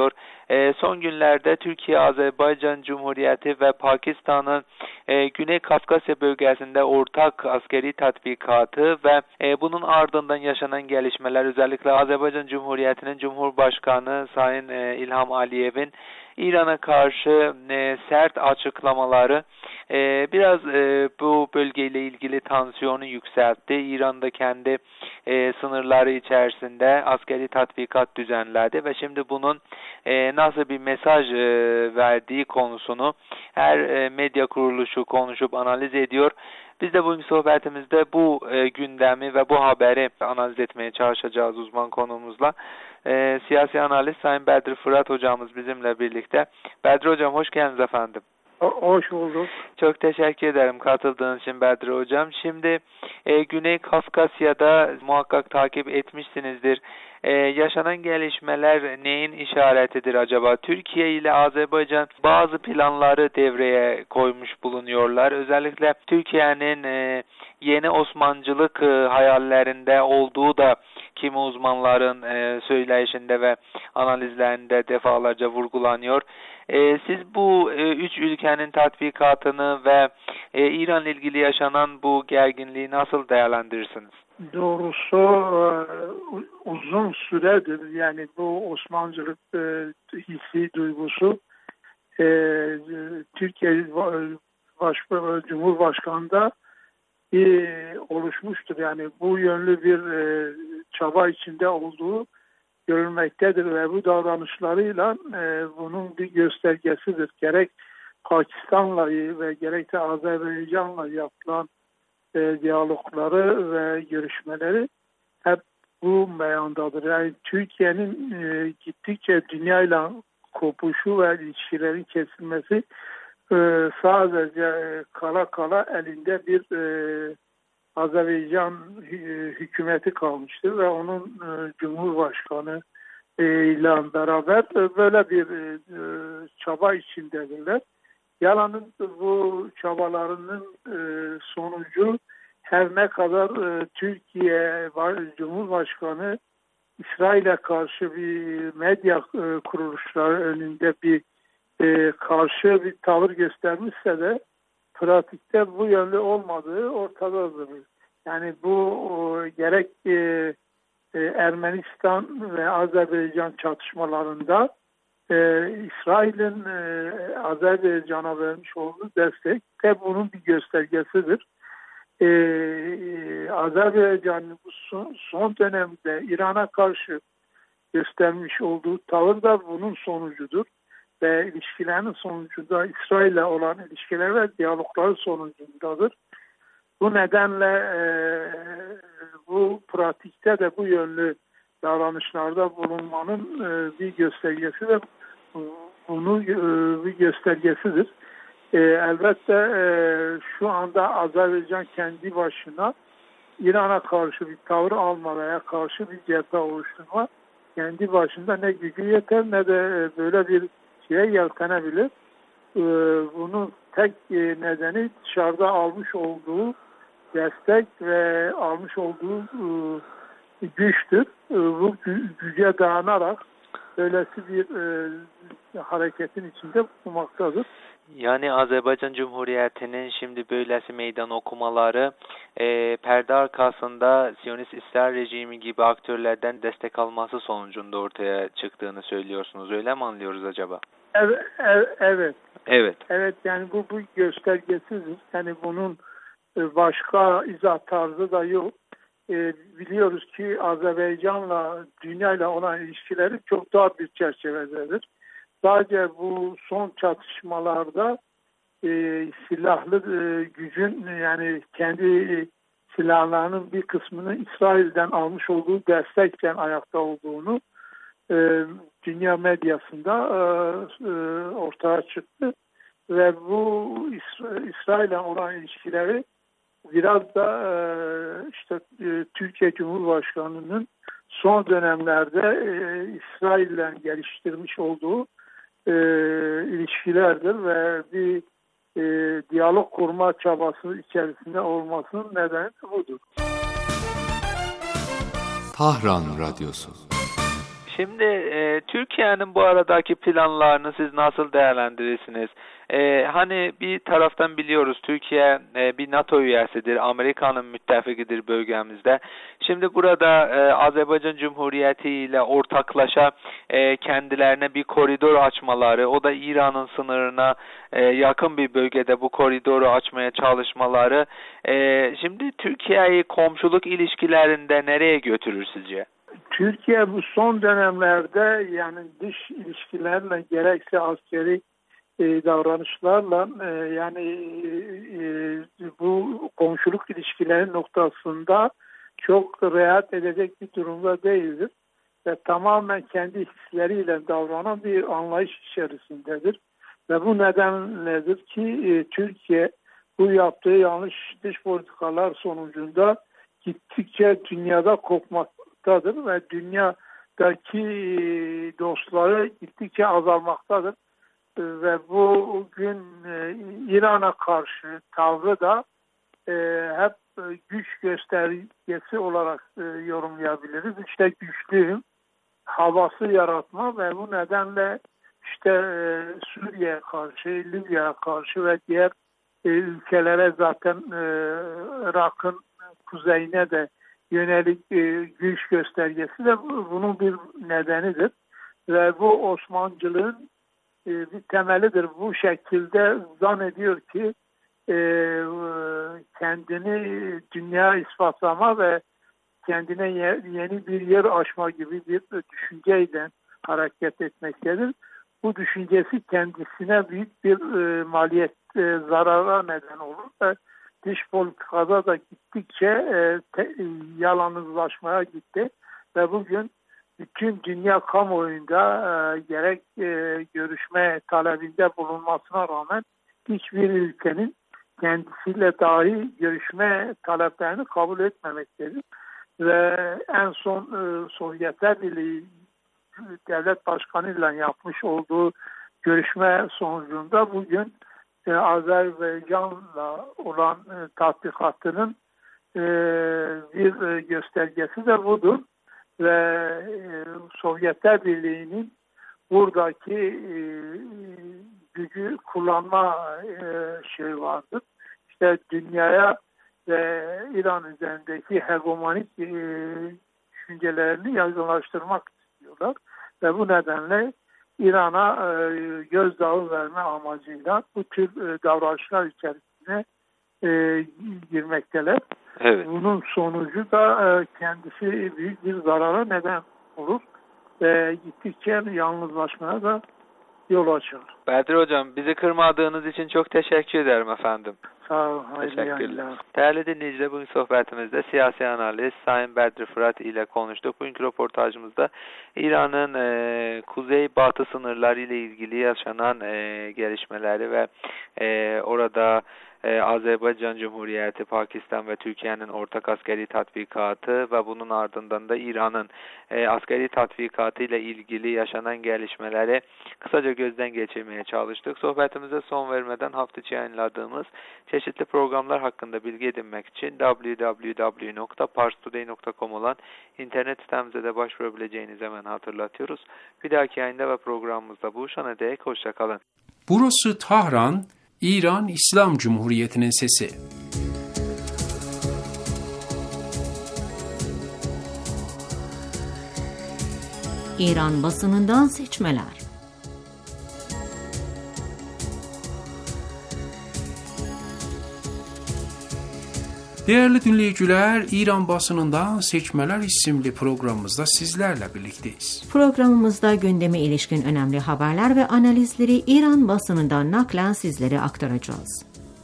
Son günlerde Türkiye, Azerbaycan Cumhuriyeti ve Pakistan'ın Güney Kafkasya bölgesinde ortak askeri tatbikatı ve bunun ardından yaşanan gelişmeler, özellikle Azerbaycan Cumhuriyeti'nin Cumhurbaşkanı Sayın İlham Aliyev'in İran'a karşı sert açıklamaları biraz bu bölgeyle ilgili tansiyonu yükseltti. İran'da kendi sınırları içerisinde askeri tatbikat düzenledi ve şimdi bunun nasıl bir mesaj verdiği konusunu her medya kuruluşu konuşup analiz ediyor. Biz de bugün sohbetimizde bu gündemi ve bu haberi analiz etmeye çalışacağız uzman konuğumuzla. Siyasi analist Sayın Bedri Fırat hocamız bizimle birlikte. Bedri hocam hoş geldiniz efendim. Hoş bulduk. Çok teşekkür ederim katıldığınız için Bedri hocam. Şimdi Güney Kafkasya'da muhakkak takip etmişsinizdir. Yaşanan gelişmeler neyin işaretidir acaba? Türkiye ile Azerbaycan bazı planları devreye koymuş bulunuyorlar. Özellikle Türkiye'nin yeni Osmancılık hayallerinde olduğu da kimi uzmanların söyleyişinde ve analizlerinde defalarca vurgulanıyor. Siz bu üç ülkenin tatbikatını ve İran ile ilgili yaşanan bu gerginliği nasıl değerlendirirsiniz? Doğrusu uzun süredir yani bu Osmancılık hissi, duygusu Türkiye Cumhurbaşkanı'nda oluşmuştur. Yani bu yönlü bir çaba içinde olduğu görülmektedir ve bu davranışlarıyla bunun bir göstergesidir. Gerek Pakistan'la ve gerek de Azerbaycan'la yapılan diyalogları ve görüşmeleri hep bu beyandadır. Yani Türkiye'nin gittikçe dünyayla kopuşu ve ilişkilerin kesilmesi sadece kala elinde bir Azerbaycan hükümeti kalmıştır ve onun Cumhurbaşkanı ile beraber böyle bir çaba içindedirler. Yalanın bu çabalarının sonucu her ne kadar Türkiye Cumhurbaşkanı İsrail'e karşı bir medya kuruluşları önünde bir karşı bir tavır göstermişse de pratikte bu yönlü olmadığı ortadadır. Yani bu gerek Ermenistan ve Azerbaycan çatışmalarında İsrail'in Azerbaycan'a vermiş olduğu destek de bunun bir göstergesidir. Azerbaycan'ın bu son dönemde İran'a karşı göstermiş olduğu tavır da bunun sonucudur. Ve ilişkilerin sonucunda İsrail'le olan ilişkiler ve diyalogları sonucundadır. Bu nedenle bu pratikte de bu yönlü davranışlarda bulunmanın bir göstergesi de bunu bir göstergesidir. Elbette şu anda Azerbaycan kendi başına İran'a karşı bir tavır alma veya karşı bir cephe oluşturma kendi başında ne gücü yeter ne de böyle bir şeye yeltenebilir. Bunun tek nedeni dışarıda almış olduğu destek ve almış olduğu güçtür. Bu güce dayanarak böylesi bir hareketin içinde bulunmaktadır. Yani Azerbaycan Cumhuriyeti'nin şimdi böylesi meydan okumaları perde arkasında Siyonist İsrail rejimi gibi aktörlerden destek alması sonucunda ortaya çıktığını söylüyorsunuz. Öyle mi anlıyoruz acaba? Evet. Evet Yani bu göstergesidir. Yani bunun başka izah tarzı da yok. Biliyoruz ki Azerbaycan'la dünyayla olan ilişkileri çok dar bir çerçevededir. Sadece bu son çatışmalarda silahlı gücün yani kendi silahlarının bir kısmını İsrail'den almış olduğu destekten ayakta olduğunu dünya medyasında ortaya çıktı. Ve bu İsrail'le olan ilişkileri biraz da işte Türkiye Cumhurbaşkanı'nın son dönemlerde İsrail'le geliştirmiş olduğu ilişkilerdir ve bir diyalog kurma çabası içerisinde olmasının nedeni budur. Tahran Radyosu. Şimdi Türkiye'nin bu aradaki planlarını siz nasıl değerlendirirsiniz? Hani bir taraftan biliyoruz Türkiye bir NATO üyesidir, Amerika'nın müttefikidir bölgemizde. Şimdi burada Azerbaycan Cumhuriyeti ile ortaklaşa kendilerine bir koridor açmaları, o da İran'ın sınırına yakın bir bölgede bu koridoru açmaya çalışmaları, şimdi Türkiye'yi komşuluk ilişkilerinde nereye götürür sizce? Türkiye bu son dönemlerde yani dış ilişkilerle gerekse askeri davranışlarla bu komşuluk ilişkileri noktasında çok rahat edecek bir durumda değildir. Ve tamamen kendi hisleriyle davranan bir anlayış içerisindedir. Ve bu nedenledir ki Türkiye bu yaptığı yanlış dış politikalar sonucunda gittikçe dünyada kopmaktadır ve dünyadaki dostları gittikçe azalmaktadır. Ve bugün İran'a karşı tavrı da hep güç göstergesi olarak yorumlayabiliriz. İşte güçlüyüm havası yaratma ve bu nedenle işte Suriye'ye karşı, Libya'ya karşı ve diğer ülkelere zaten Irak'ın kuzeyine de yönelik güç göstergesi de bunun bir nedenidir. Ve bu Osmancılığın bir temelidir. Bu şekilde zannediyor ki kendini dünya ispatlama ve kendine yeni bir yer açma gibi bir düşünceyle hareket etmektedir. Bu düşüncesi kendisine büyük bir maliyet zarara neden olur ve dış politikada da gittikçe yalnızlaşmaya gitti ve bugün bütün dünya kamuoyunda gerek görüşme talebinde bulunmasına rağmen hiçbir ülkenin kendisiyle dahi görüşme taleplerini kabul etmemektedir. Ve en son Sovyetler Birliği devlet başkanıyla yapmış olduğu görüşme sonucunda bugün Azerbaycan'la olan tatbikatının bir göstergesi de budur. Ve Sovyetler Birliği'nin buradaki gücü kullanma şeyi vardır. İşte dünyaya ve İran üzerindeki hegemonik düşüncelerini yaygınlaştırmak istiyorlar. Ve bu nedenle İran'a gözdağı verme amacıyla bu tür davranışlar içerisine girmekteler. Evet. Bunun sonucu da kendisi büyük bir zarara neden olur ve gittikçe yalnızlaşmaya da yol açar. Bedri Hocam, bizi kırmadığınız için çok teşekkür ederim efendim. Sağ olun. Teşekkürler. Değerli dinleyiciler, bugün sohbetimizde siyasi analist Sayın Bedri Fırat ile konuştuk. Bugünkü röportajımızda İran'ın kuzey-batı sınırları ile ilgili yaşanan gelişmeleri ve orada Azerbaycan Cumhuriyeti, Pakistan ve Türkiye'nin ortak askeri tatbikatı ve bunun ardından da İran'ın askeri tatbikatı ile ilgili yaşanan gelişmeleri kısaca gözden geçirmeye çalıştık. Sohbetimize son vermeden hafta içi yayınladığımız çeşitli programlar hakkında bilgi edinmek için www.parstoday.com olan internet sitemize de başvurabileceğinizi hemen hatırlatıyoruz. Bir dahaki yayında ve programımızda buluşana dek hoşçakalın. Burası Tahran, İran İslam Cumhuriyeti'nin sesi. İran basınından seçmeler. Değerli dinleyiciler, İran basınından seçmeler isimli programımızda sizlerle birlikteyiz. Programımızda gündeme ilişkin önemli haberler ve analizleri İran basınından naklen sizlere aktaracağız.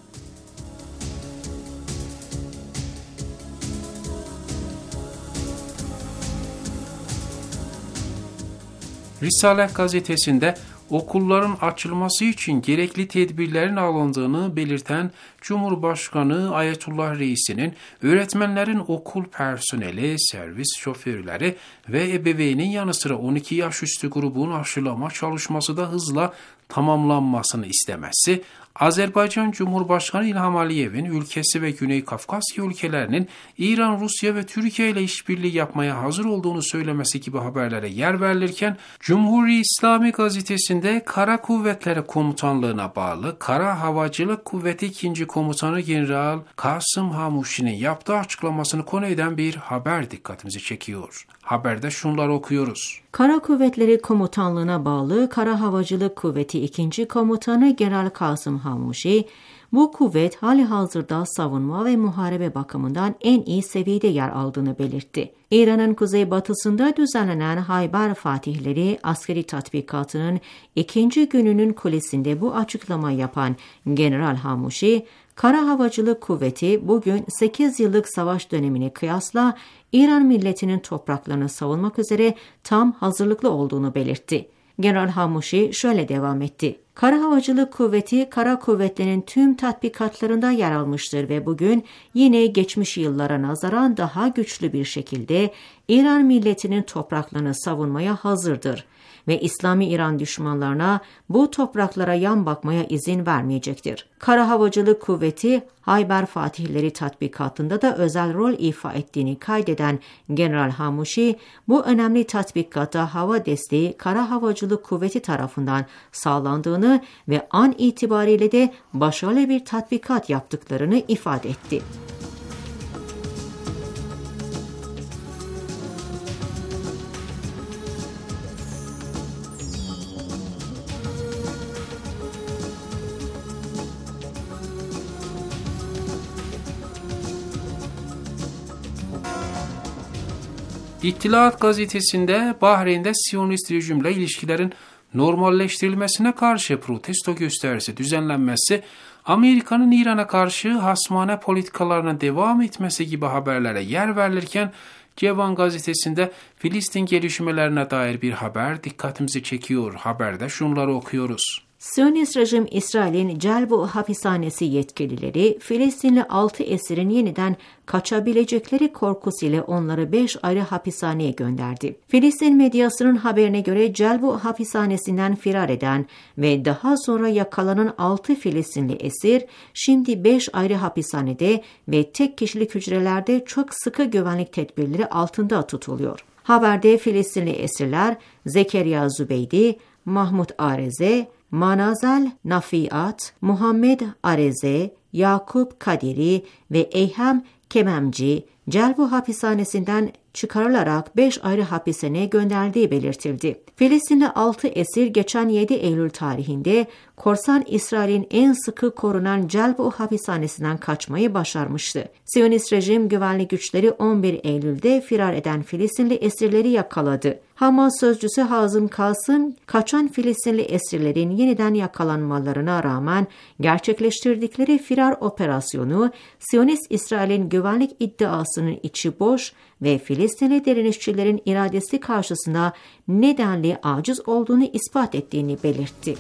Risale gazetesinde okulların açılması için gerekli tedbirlerin alındığını belirten Cumhurbaşkanı Ayetullah Reisi'nin öğretmenlerin okul personeli, servis şoförleri ve ebeveynin yanı sıra 12 yaş üstü grubun aşılama çalışması da hızla tamamlanmasını istemesi, Azerbaycan Cumhurbaşkanı İlham Aliyev'in ülkesi ve Güney Kafkasya ülkelerinin İran, Rusya ve Türkiye ile işbirliği yapmaya hazır olduğunu söylemesi gibi haberlere yer verilirken, Cumhuriyet İslami gazetesinde Kara Kuvvetleri Komutanlığı'na bağlı Kara Havacılık Kuvveti 2. Komutanı General Kasım Hamuşi'nin yaptığı açıklamasını konu eden bir haber dikkatimizi çekiyor. Haberde şunları okuyoruz. Kara Kuvvetleri Komutanlığı'na bağlı Kara Havacılık Kuvveti 2. Komutanı General Kasım Hamuşi, bu kuvvet halihazırda savunma ve muharebe bakımından en iyi seviyede yer aldığını belirtti. İran'ın kuzeybatısında düzenlenen Hayber Fatihleri askeri tatbikatının 2. gününün kulisinde bu açıklama yapan General Hamuşi, Kara Havacılık Kuvveti bugün 8 yıllık savaş dönemine kıyasla İran milletinin topraklarını savunmak üzere tam hazırlıklı olduğunu belirtti. General Hamuşi şöyle devam etti. Kara Havacılık Kuvveti, kara kuvvetlerinin tüm tatbikatlarında yer almıştır ve bugün yine geçmiş yıllara nazaran daha güçlü bir şekilde İran milletinin topraklarını savunmaya hazırdır ve İslami İran düşmanlarına bu topraklara yan bakmaya izin vermeyecektir. Kara Havacılık Kuvveti, Hayber Fatihleri tatbikatında da özel rol ifa ettiğini kaydeden General Hamuşi, bu önemli tatbikatta hava desteği Kara Havacılık Kuvveti tarafından sağlandığını ve an itibariyle de başarılı bir tatbikat yaptıklarını ifade etti. İttilaat gazetesinde Bahreyn'de Siyonist rejimle ilişkilerin normalleştirilmesine karşı protesto gösterisi düzenlenmesi, Amerika'nın İran'a karşı hasmane politikalarına devam etmesi gibi haberlere yer verilirken, Cevan gazetesinde Filistin gelişmelerine dair bir haber dikkatimizi çekiyor. Haberde şunları okuyoruz. Siyonist rejim İsrail'in Celbu hapishanesi yetkilileri Filistinli 6 esirin yeniden kaçabilecekleri korkusuyla onları 5 ayrı hapishaneye gönderdi. Filistin medyasının haberine göre Celbu hapishanesinden firar eden ve daha sonra yakalanan 6 Filistinli esir şimdi 5 ayrı hapishanede ve tek kişilik hücrelerde çok sıkı güvenlik tedbirleri altında tutuluyor. Haberde Filistinli esirler Zekeriya Zübeydi, Mahmut Areze, Manazal Nafiat, Muhammed Areze, Yakup Kadiri ve Eyhem Kememci, Celbu hapishanesinden çıkarılarak 5 ayrı hapishaneye gönderildiği belirtildi. Filistinli 6 esir geçen 7 Eylül tarihinde korsan İsrail'in en sıkı korunan Celbu hapishanesinden kaçmayı başarmıştı. Siyonist rejim güvenlik güçleri 11 Eylül'de firar eden Filistinli esirleri yakaladı. Hamas sözcüsü Hazım Kasım, kaçan Filistinli esirlerin yeniden yakalanmalarına rağmen gerçekleştirdikleri firar operasyonu, Siyonist İsrail'in güvenlik iddiasının içi boş ve Filistinli direnişçilerin iradesi karşısında nedenli aciz olduğunu ispat ettiğini belirtti.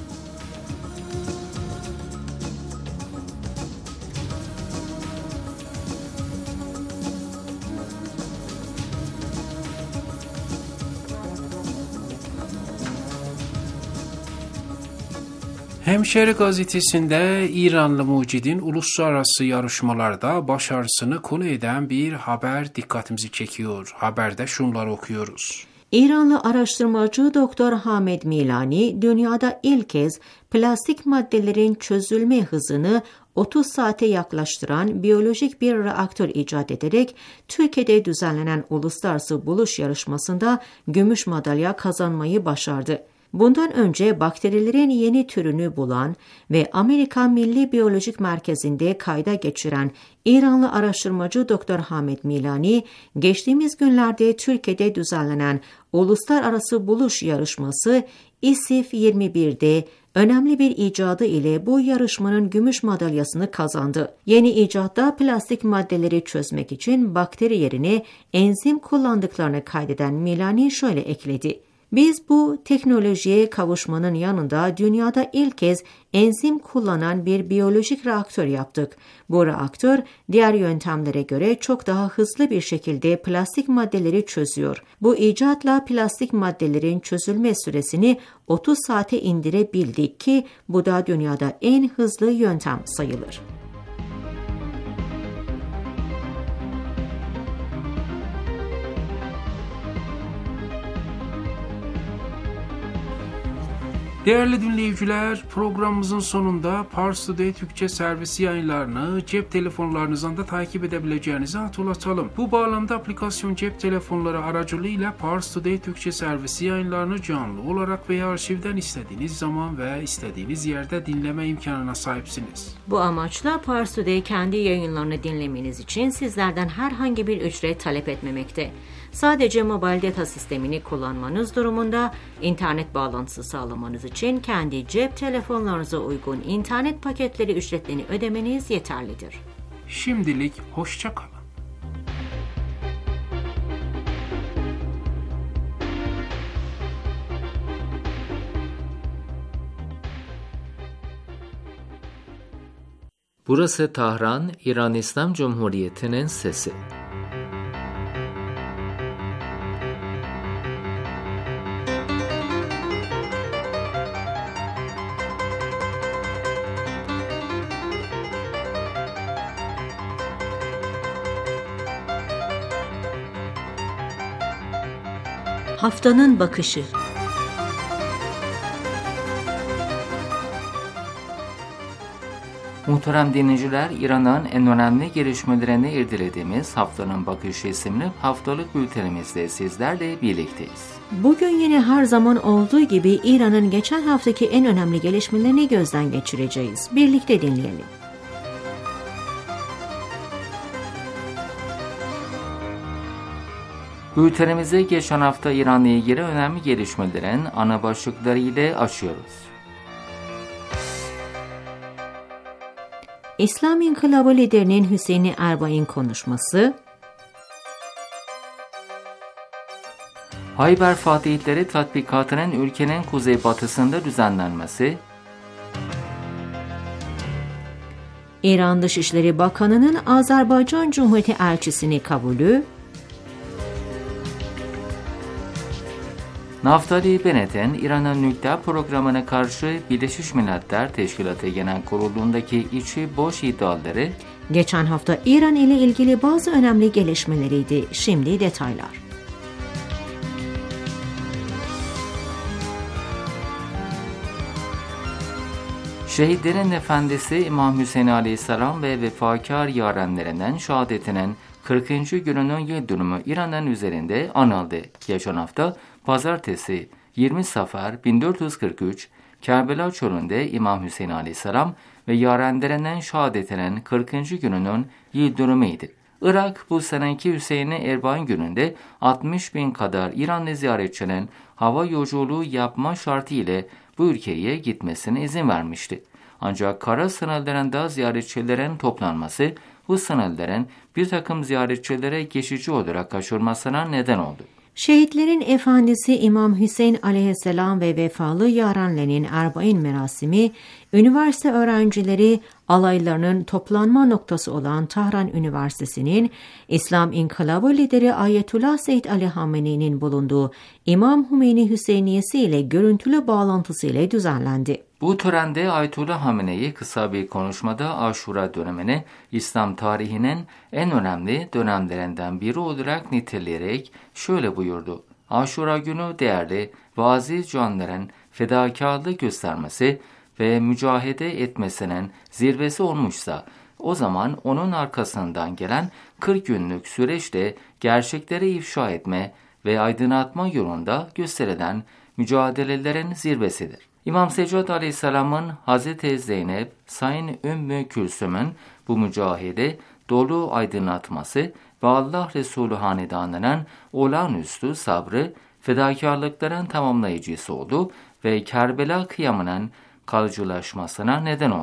Hemşeri gazetesinde İranlı mucidin uluslararası yarışmalarda başarısını konu eden bir haber dikkatimizi çekiyor. Haberde şunları okuyoruz. İranlı araştırmacı Dr. Hamed Milani, dünyada ilk kez plastik maddelerin çözülme hızını 30 saate yaklaştıran biyolojik bir reaktör icat ederek Türkiye'de düzenlenen uluslararası buluş yarışmasında gümüş madalya kazanmayı başardı. Bundan önce bakterilerin yeni türünü bulan ve Amerika Milli Biyolojik Merkezi'nde kayda geçiren İranlı araştırmacı Dr. Hamed Milani, geçtiğimiz günlerde Türkiye'de düzenlenen uluslararası buluş yarışması İSİF 21'de önemli bir icadı ile bu yarışmanın gümüş madalyasını kazandı. Yeni icatta plastik maddeleri çözmek için bakteri yerine enzim kullandıklarını kaydeden Milani şöyle ekledi. Biz bu teknolojiye kavuşmanın yanında dünyada ilk kez enzim kullanan bir biyolojik reaktör yaptık. Bu reaktör diğer yöntemlere göre çok daha hızlı bir şekilde plastik maddeleri çözüyor. Bu icatla plastik maddelerin çözülme süresini 30 saate indirebildik ki bu da dünyada en hızlı yöntem sayılır. Değerli dinleyiciler, programımızın sonunda Pars Today Türkçe servisi yayınlarını cep telefonlarınızdan da takip edebileceğinizi hatırlatalım. Bu bağlamda aplikasyon cep telefonları aracılığıyla Pars Today Türkçe servisi yayınlarını canlı olarak veya arşivden istediğiniz zaman ve istediğiniz yerde dinleme imkanına sahipsiniz. Bu amaçla Pars Today kendi yayınlarını dinlemeniz için sizlerden herhangi bir ücret talep etmemekte. Sadece mobil data sistemini kullanmanız durumunda internet bağlantısı sağlamanız için kendi cep telefonlarınıza uygun internet paketleri ücretlerini ödemeniz yeterlidir. Şimdilik hoşça kalın. Burası Tahran, İran İslam Cumhuriyeti'nin sesi. Haftanın bakışı. Muhterem dinleyiciler, İran'ın en önemli gelişmelerini irdelediğimiz Haftanın Bakışı isimli haftalık bültenimizde sizlerle birlikteyiz. Bugün yine her zaman olduğu gibi İran'ın geçen haftaki en önemli gelişmelerini gözden geçireceğiz. Birlikte dinleyelim. Bültenimizi geçen hafta İran'la ilgili önemli gelişmelerin ana başlıkları ile açıyoruz. İslam İnkılabı liderinin Hüseyin Erbain konuşması, Hayber Fatihleri tatbikatının ülkenin kuzeybatısında düzenlenmesi, İran Dışişleri Bakanı'nın Azerbaycan Cumhuriyeti elçisini kabulü, Naftali Bennett'in İran'ın nükleer programına karşı Birleşmiş Milletler Teşkilatı Genel Kurulu'ndaki içi boş iddiaları, geçen hafta İran ile ilgili bazı önemli gelişmeleriydi. Şimdi detaylar. Şehitlerin efendisi İmam Hüseyin Aleyhisselam ve vefakar yarenlerinden şehadetinin 40. gününün yıl dönümü İran'ın üzerinde anıldı. Geçen hafta Pazartesi 20 Safer 1443 Kerbela çölünde İmam Hüseyin Aleyhisselam ve yarenlerinden şehadetinin 40. gününün yıl dönümüydü. Irak bu seneki Hüseyin Erbain gününde 60.000 kadar İranlı ziyaretçinin hava yolculuğu yapma şartı ile bu ülkeye gitmesine izin vermişti. Ancak kara sınırlarında ziyaretçilerin toplanması bu sınırların bir takım ziyaretçilere geçici olarak aşılmasına neden oldu. Şehitlerin efendisi İmam Hüseyin Aleyhisselam ve vefalı yarenlerinin Erbain merasimi, üniversite öğrencileri alaylarının toplanma noktası olan Tahran Üniversitesi'nin İslam İnkılabı lideri Ayetullah Seyyid Ali Hamenei'nin bulunduğu İmam Hümeyni Hüseyiniyesi ile görüntülü bağlantısı ile düzenlendi. Bu törende Ayetullah Hamenei kısa bir konuşmada Aşura dönemini İslam tarihinin en önemli dönemlerinden biri olarak niteleyerek şöyle buyurdu. Aşura günü değerli ve aziz canların fedakarlık göstermesi ve mücahede etmesinin zirvesi olmuşsa, o zaman onun arkasından gelen 40 günlük süreçte gerçekleri ifşa etme ve aydınlatma yolunda gösterilen mücadelelerin zirvesidir. İmam Seccad Aleyhisselam'ın Hazreti Zeynep, Sayın Ümmü Külsüm'ün bu mücahede dolu aydınlatması ve Allah Resulü hanedanının olağanüstü sabrı, fedakarlıkların tamamlayıcısı oldu ve Kerbela kıyamının kalıcılaşmasına neden oldu.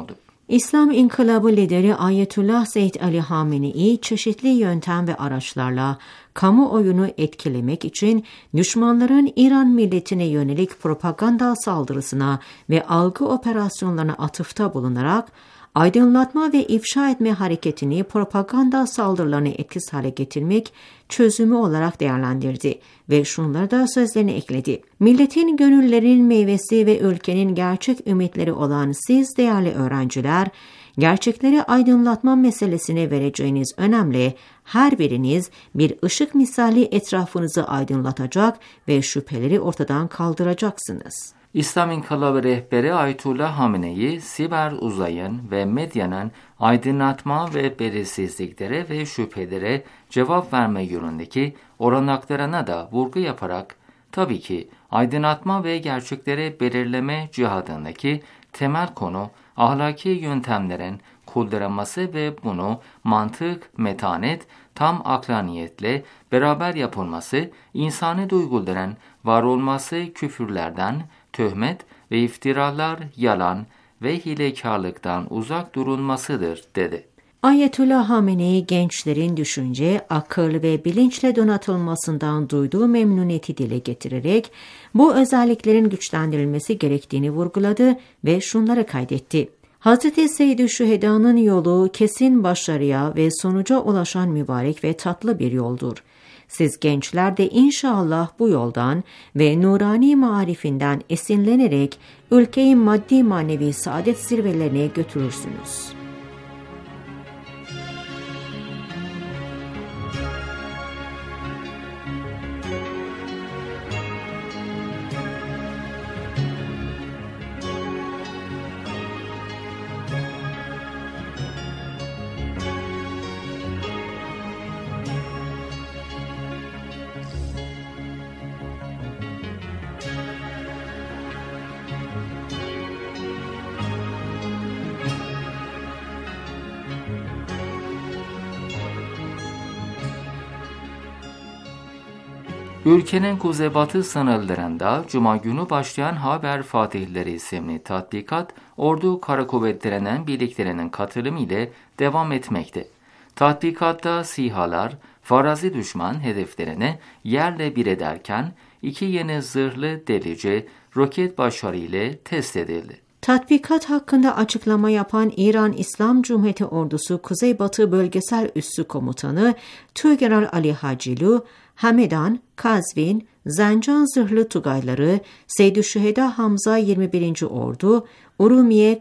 İslam İnkılabı lideri Ayetullah Seyyid Ali Hamenei çeşitli yöntem ve araçlarla kamuoyunu etkilemek için düşmanların İran milletine yönelik propaganda saldırısına ve algı operasyonlarına atıfta bulunarak aydınlatma ve ifşa etme hareketini propaganda saldırılarını etkisiz hale getirmek çözümü olarak değerlendirdi ve şunları da sözlerine ekledi. Milletin gönüllerinin meyvesi ve ülkenin gerçek ümitleri olan siz değerli öğrenciler, gerçekleri aydınlatma meselesine vereceğiniz önemle her biriniz bir ışık misali etrafınızı aydınlatacak ve şüpheleri ortadan kaldıracaksınız. İslam İnkılabı rehberi Ayetullah Hamenei, siber uzayın ve medyanın aydınlatma ve belirsizliklere ve şüphelere cevap verme yönündeki olanaklarına da vurgu yaparak, tabii ki aydınlatma ve gerçekleri belirleme cihadındaki temel konu ahlaki yöntemlerin kullanılması ve bunu mantık, metanet, tam aklaniyetle beraber yapılması, insani duyguların var olması küfürlerden, töhmet ve iftiralar, yalan ve hilekarlıktan uzak durulmasıdır, dedi. Ayetullah Hamenei gençlerin düşünce, akıl ve bilinçle donatılmasından duyduğu memnuniyeti dile getirerek bu özelliklerin güçlendirilmesi gerektiğini vurguladı ve şunları kaydetti. Hz. Seyyid-i Şüheda'nın yolu kesin başarıya ve sonuca ulaşan mübarek ve tatlı bir yoldur. Siz gençler de inşallah bu yoldan ve nurani marifinden esinlenerek ülkeyi maddi manevi saadet zirvelerine götürürsünüz. Ülkenin kuzeybatı sınırlarında Cuma günü başlayan Haber Fatihleri isimli tatbikat, ordu kara kuvvetlerinin birliklerinin katılımı ile devam etmekte. Tatbikatta SİHA'lar farazi düşman hedeflerini yerle bir ederken 2 yeni zırhlı delici roket başarıyla test edildi. Tatbikat hakkında açıklama yapan İran İslam Cumhuriyeti Ordusu Kuzeybatı Bölgesel Üssü Komutanı Tügeneral Ali Hacilu, Hamedan, Kazvin, Zencan Zırhlı Tugayları, Seyyid-i Şüheda Hamza 21. Ordu, Urumiye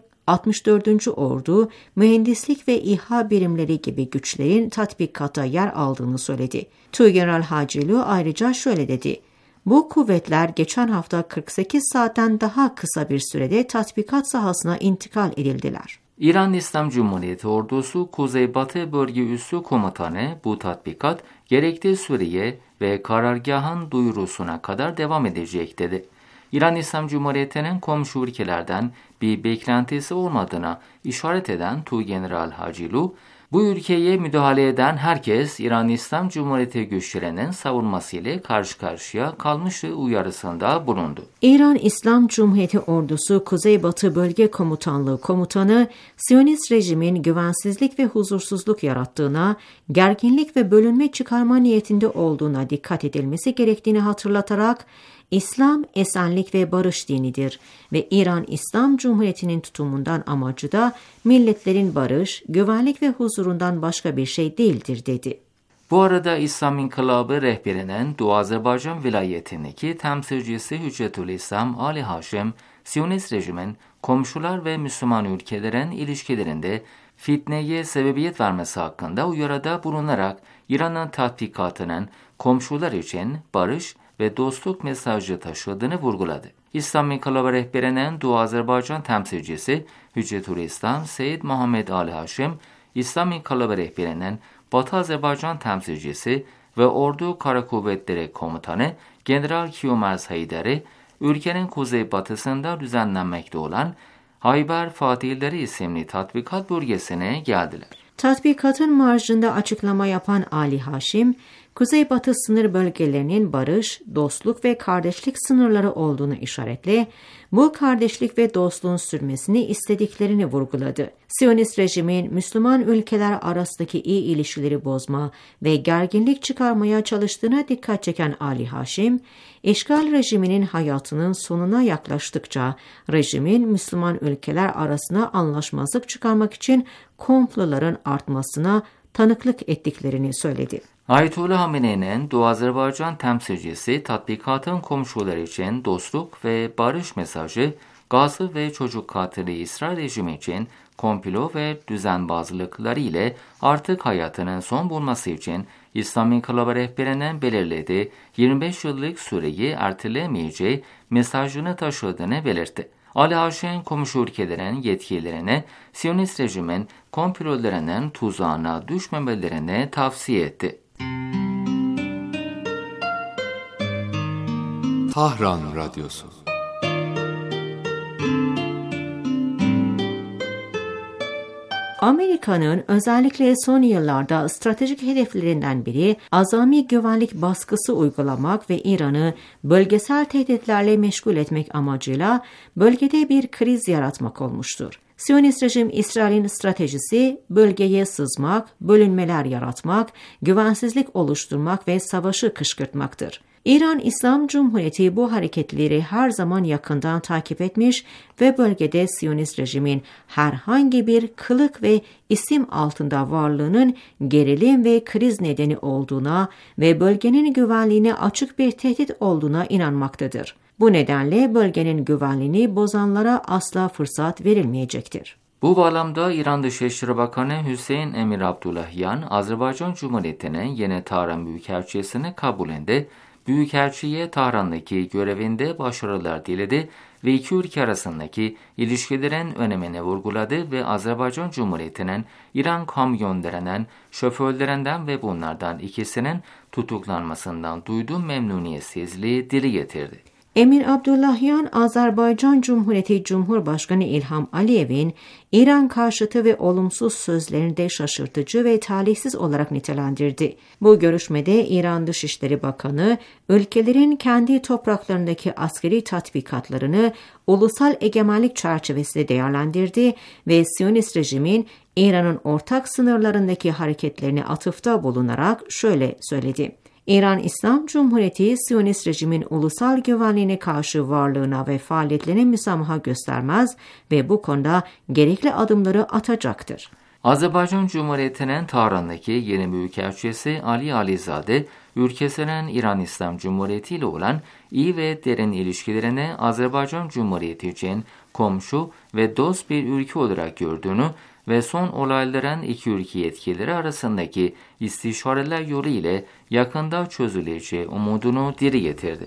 64. Ordu, mühendislik ve İHA birimleri gibi güçlerin tatbikata yer aldığını söyledi. Tügeneral Hacilu ayrıca şöyle dedi. Bu kuvvetler geçen hafta 48 saatten daha kısa bir sürede tatbikat sahasına intikal edildiler. İran İslam Cumhuriyeti Ordusu Kuzeybatı Bölge Üssü Komutanı bu tatbikat gerekli süreye ve karargahın duyurusuna kadar devam edecek dedi. İran İslam Cumhuriyeti'nin komşu ülkelerden bir beklentisi olmadığına işaret eden Tuğgeneral Hacilu, bu ülkeye müdahale eden herkes İran İslam Cumhuriyeti güçlerinin savunmasıyla karşı karşıya kalmıştı uyarısında bulundu. İran İslam Cumhuriyeti Ordusu Kuzeybatı Bölge Komutanlığı Komutanı, Siyonist rejimin güvensizlik ve huzursuzluk yarattığına, gerginlik ve bölünme çıkarma niyetinde olduğuna dikkat edilmesi gerektiğini hatırlatarak, İslam esenlik ve barış dinidir ve İran İslam Cumhuriyeti'nin tutumundan amacı da milletlerin barış, güvenlik ve huzurundan başka bir şey değildir dedi. Bu arada İslam İnkılabı rehberinin Doğu Azerbaycan vilayetindeki temsilcisi Hüccetülislam Ali Haşim, Siyonist rejimin komşular ve Müslüman ülkelerin ilişkilerinde fitneye sebebiyet vermesi hakkında uyarıda bulunarak İran'ın tatbikatının komşular için barış ve dostluk mesajı taşıdığını vurguladı. İslam İnkılabı rehberinin Doğu Azerbaycan temsilcisi Hüccetülislam Seyyid Muhammed Ali Haşim, İslam İnkılabı rehberinin Batı Azerbaycan temsilcisi ve Ordu Kara Kuvvetleri Komutanı General Kiyomers Haydar'ı ülkenin kuzeybatısında düzenlenmekte olan Haber Fatihleri isimli tatbikat bölgesine geldiler. Tatbikatın marjında açıklama yapan Ali Haşim, Kuzeybatı sınır bölgelerinin barış, dostluk ve kardeşlik sınırları olduğunu işaretle, bu kardeşlik ve dostluğun sürmesini istediklerini vurguladı. Siyonist rejimin Müslüman ülkeler arasındaki iyi ilişkileri bozma ve gerginlik çıkarmaya çalıştığına dikkat çeken Ali Haşim, işgal rejiminin hayatının sonuna yaklaştıkça rejimin Müslüman ülkeler arasına anlaşmazlık çıkarmak için komploların artmasına tanıklık ettiklerini söyledi. Ayetullah Hamene'nin Doğu Azerbaycan temsilcisi tatbikatın komşular için dostluk ve barış mesajı, Gazze ve çocuk katili İsrail rejimi için komplo ve düzenbazlıkları ile artık hayatının son bulması için İslam İnkılabı rehberinin belirlediği 25 yıllık süreyi ertelemeyeceği mesajını taşıdığını belirtti. Ali Haşim komşu ülkelerin yetkililerine Siyonist rejimin komplolarının tuzağına düşmemelerini tavsiye etti. Tahran Radyosu. Amerika'nın özellikle son yıllarda stratejik hedeflerinden biri azami güvenlik baskısı uygulamak ve İran'ı bölgesel tehditlerle meşgul etmek amacıyla bölgede bir kriz yaratmak olmuştur. Siyonist rejim İsrail'in stratejisi bölgeye sızmak, bölünmeler yaratmak, güvensizlik oluşturmak ve savaşı kışkırtmaktır. İran İslam Cumhuriyeti bu hareketleri her zaman yakından takip etmiş ve bölgede Siyonist rejimin herhangi bir kılık ve isim altında varlığının gerilim ve kriz nedeni olduğuna ve bölgenin güvenliğine açık bir tehdit olduğuna inanmaktadır. Bu nedenle bölgenin güvenliğini bozanlara asla fırsat verilmeyecektir. Bu bağlamda İran Dışişleri Bakanı Hüseyin Emir Abdullahyan, Azerbaycan Cumhuriyeti'nin yeni Tahran Büyükelçisi'ni kabulünde Büyükelçiye Tahran'daki görevinde başarılar diledi ve iki ülke arasındaki ilişkilerin önemini vurguladı ve Azerbaycan Cumhuriyeti'nin İran kamyonlarının şoförlerinden ve bunlardan ikisinin tutuklanmasından duyduğu memnuniyetsizliği dile getirdi. Emir Abdullahyan, Azerbaycan Cumhuriyeti Cumhurbaşkanı İlham Aliyev'in İran karşıtı ve olumsuz sözlerini de şaşırtıcı ve talihsiz olarak nitelendirdi. Bu görüşmede İran Dışişleri Bakanı, ülkelerin kendi topraklarındaki askeri tatbikatlarını ulusal egemenlik çerçevesinde değerlendirdi ve Siyonist rejimin İran'ın ortak sınırlarındaki hareketlerine atıfta bulunarak şöyle söyledi. İran İslam Cumhuriyeti, Siyonist rejimin ulusal güvenliğine karşı varlığına ve faaliyetlerine müsamaha göstermez ve bu konuda gerekli adımları atacaktır. Azerbaycan Cumhuriyeti'nin Tahran'daki yeni büyükelçisi Ali Alizade, ülkesinin İran İslam Cumhuriyeti ile olan iyi ve derin ilişkilerini Azerbaycan Cumhuriyeti için komşu ve dost bir ülke olarak gördüğünü ve son olayların iki ülke yetkilileri arasındaki istişareler yolu ile yakında çözüleceği umudunu dile getirdi.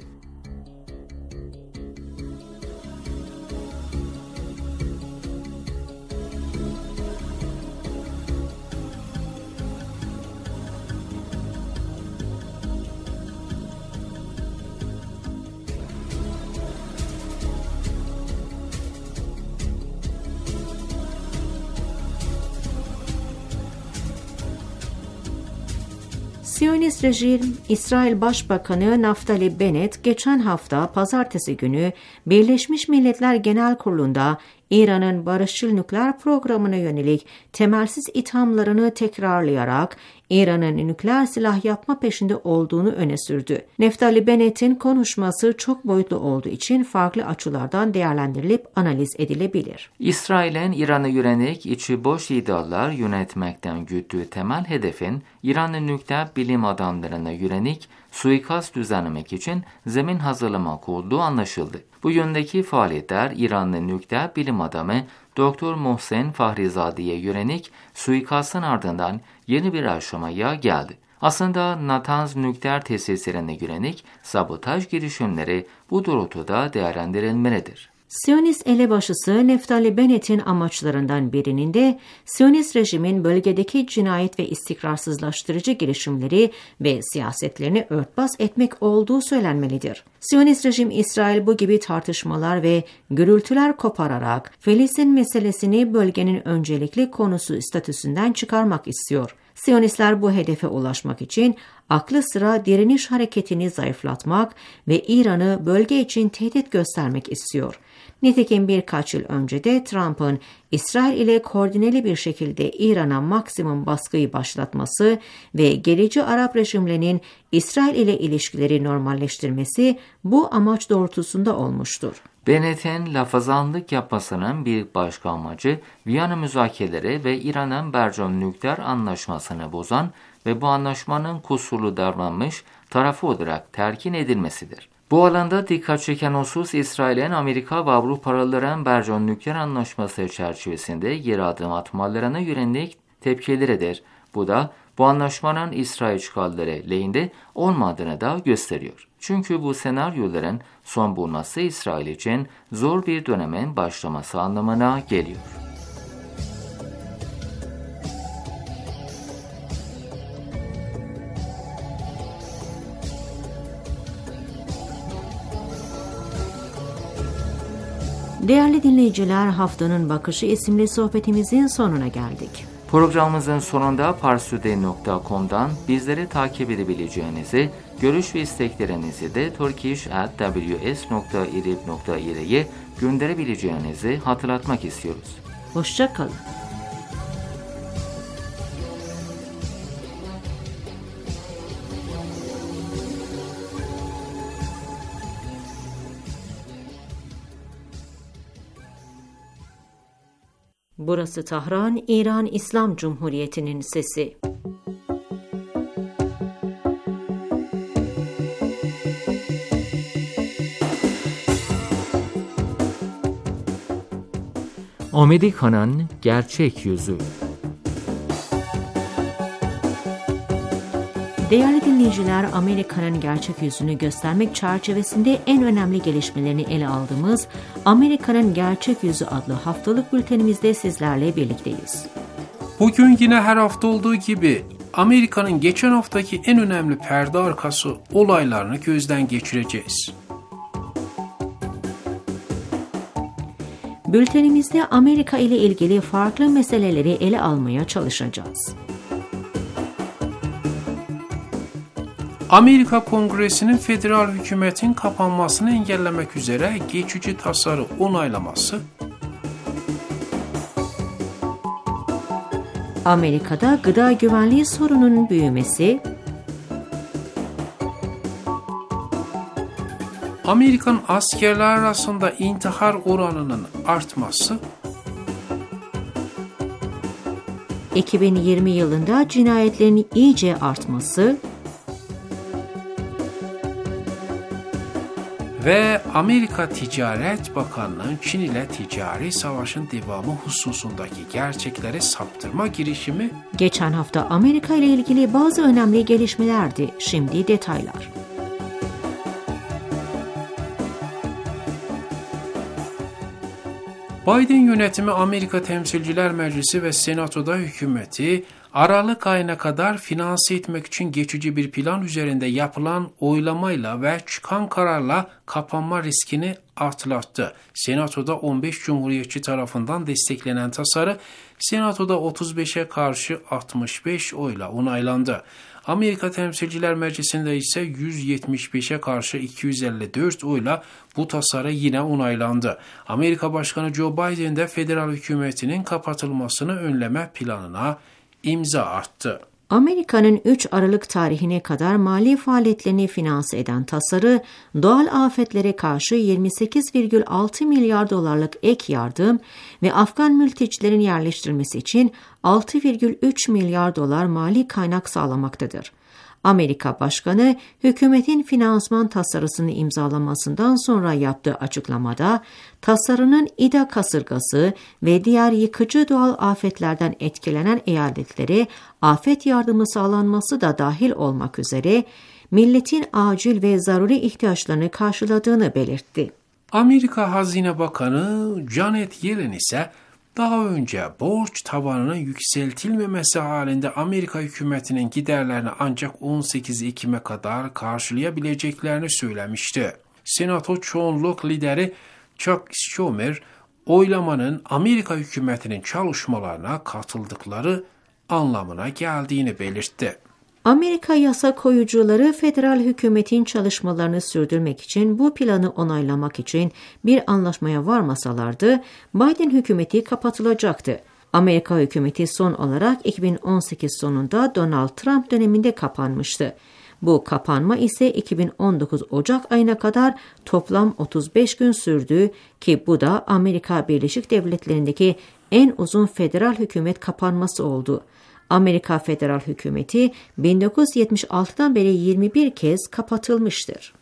Siyonist rejim, İsrail Başbakanı Naftali Bennett geçen hafta pazartesi günü Birleşmiş Milletler Genel Kurulu'nda İran'ın barışçıl nükleer programına yönelik temelsiz ithamlarını tekrarlayarak İran'ın nükleer silah yapma peşinde olduğunu öne sürdü. Naftali Bennett'in konuşması çok boyutlu olduğu için farklı açılardan değerlendirilip analiz edilebilir. İsrail'in İran'a yönelik içi boş iddialar yönetmekten güttüğü temel hedefin İran'ın nükleer bilim adamlarına yönelik suikast düzenlemek için zemin hazırlamak olduğu anlaşıldı. Bu yöndeki faaliyetler İranlı nükleer bilim adamı Dr. Mohsen Fahrizade'ye yönelik suikastın ardından yeni bir aşamaya geldi. Aslında Natanz nükleer tesislerine yönelik sabotaj girişimleri bu doğrultuda değerlendirilmelidir. Siyonist elebaşısı Naftali Bennett'in amaçlarından birinin de Siyonist rejimin bölgedeki cinayet ve istikrarsızlaştırıcı girişimleri ve siyasetlerini örtbas etmek olduğu söylenmelidir. Siyonist rejim İsrail bu gibi tartışmalar ve gürültüler kopararak Filistin meselesini bölgenin öncelikli konusu statüsünden çıkarmak istiyor. Siyonistler bu hedefe ulaşmak için aklı sıra direniş hareketini zayıflatmak ve İran'ı bölge için tehdit göstermek istiyor. Nitekim birkaç yıl önce de Trump'ın İsrail ile koordineli bir şekilde İran'a maksimum baskıyı başlatması ve gerici Arap rejimlerinin İsrail ile ilişkileri normalleştirmesi bu amaç doğrultusunda olmuştur. Bennett'in lafazanlık yapmasının bir başka amacı Viyana müzakereleri ve İran'ın Bercam nükleer anlaşmasını bozan ve bu anlaşmanın kusurlu davranmış tarafı olarak terkin edilmesidir. Bu alanda dikkat çeken husus İsrail'in Amerika ve Avrupalıların Bercam nükleer anlaşması çerçevesinde geri adım atmalarına yönelik tepkileridir. Bu da bu anlaşmanın İsrail çıkarları lehinde olmadığını da gösteriyor. Çünkü bu senaryoların son bulması İsrail için zor bir dönemin başlaması anlamına geliyor. Değerli dinleyiciler, Haftanın Bakışı isimli sohbetimizin sonuna geldik. Programımızın sonunda parstoday.com'dan bizleri takip edebileceğinizi, görüş ve isteklerinizi de turkish@ws.irib.ir'ye gönderebileceğinizi hatırlatmak istiyoruz. Hoşça kalın. Burası Tahran, İran İslam Cumhuriyeti'nin sesi. Amerika'nın gerçek yüzü. Değerli dinleyiciler, Amerika'nın gerçek yüzünü göstermek çerçevesinde en önemli gelişmelerini ele aldığımız Amerika'nın Gerçek Yüzü adlı haftalık bültenimizde sizlerle birlikteyiz. Bugün yine her hafta olduğu gibi Amerika'nın geçen haftaki en önemli perde arkası olaylarını gözden geçireceğiz. Bültenimizde Amerika ile ilgili farklı meseleleri ele almaya çalışacağız. Amerika Kongresi'nin federal hükümetin kapanmasını engellemek üzere geçici tasarı onaylaması, Amerika'da gıda güvenliği sorununun büyümesi, Amerikan askerler arasında intihar oranının artması, 2020 yılında cinayetlerin iyice artması ve Amerika Ticaret Bakanlığı'nın Çin ile ticari savaşın devamı hususundaki gerçekleri saptırma girişimi. Geçen hafta Amerika ile ilgili bazı önemli gelişmelerdi. Şimdi detaylar. Biden yönetimi Amerika Temsilciler Meclisi ve Senato'da hükümeti Aralık ayına kadar finanse etmek için geçici bir plan üzerinde yapılan oylamayla ve çıkan kararla kapanma riskini atlattı. Senato'da 15 Cumhuriyetçi tarafından desteklenen tasarı Senato'da 35'e karşı 65 oyla onaylandı. Amerika Temsilciler Meclisi'nde ise 175'e karşı 254 oyla bu tasarı yine onaylandı. Amerika Başkanı Joe Biden de federal hükümetinin kapatılmasını önleme planına imza attı. Amerika'nın 3 Aralık tarihine kadar mali faaliyetlerini finanse eden tasarı, doğal afetlere karşı 28,6 milyar dolarlık ek yardım ve Afgan mültecilerin yerleştirilmesi için 6,3 milyar dolar mali kaynak sağlamaktadır. Amerika Başkanı, hükümetin finansman tasarısını imzalamasından sonra yaptığı açıklamada, tasarının İDA kasırgası ve diğer yıkıcı doğal afetlerden etkilenen eyaletlere afet yardımı sağlanması da dahil olmak üzere, milletin acil ve zaruri ihtiyaçlarını karşıladığını belirtti. Amerika Hazine Bakanı Janet Yellen ise daha önce borç tavanının yükseltilmemesi halinde Amerika hükümetinin giderlerini ancak 18 Ekim'e kadar karşılayabileceklerini söylemişti. Senato çoğunluk lideri Chuck Schumer, oylamanın Amerika hükümetinin çalışmalarına katıldıkları anlamına geldiğini belirtti. Amerika yasa koyucuları federal hükümetin çalışmalarını sürdürmek için bu planı onaylamak için bir anlaşmaya varmasalardı Biden hükümeti kapatılacaktı. Amerika hükümeti son olarak 2018 sonunda Donald Trump döneminde kapanmıştı. Bu kapanma ise 2019 Ocak ayına kadar toplam 35 gün sürdü ki bu da Amerika Birleşik Devletleri'ndeki en uzun federal hükümet kapanması oldu. Amerika federal hükümeti 1976'dan beri 21 kez kapatılmıştır.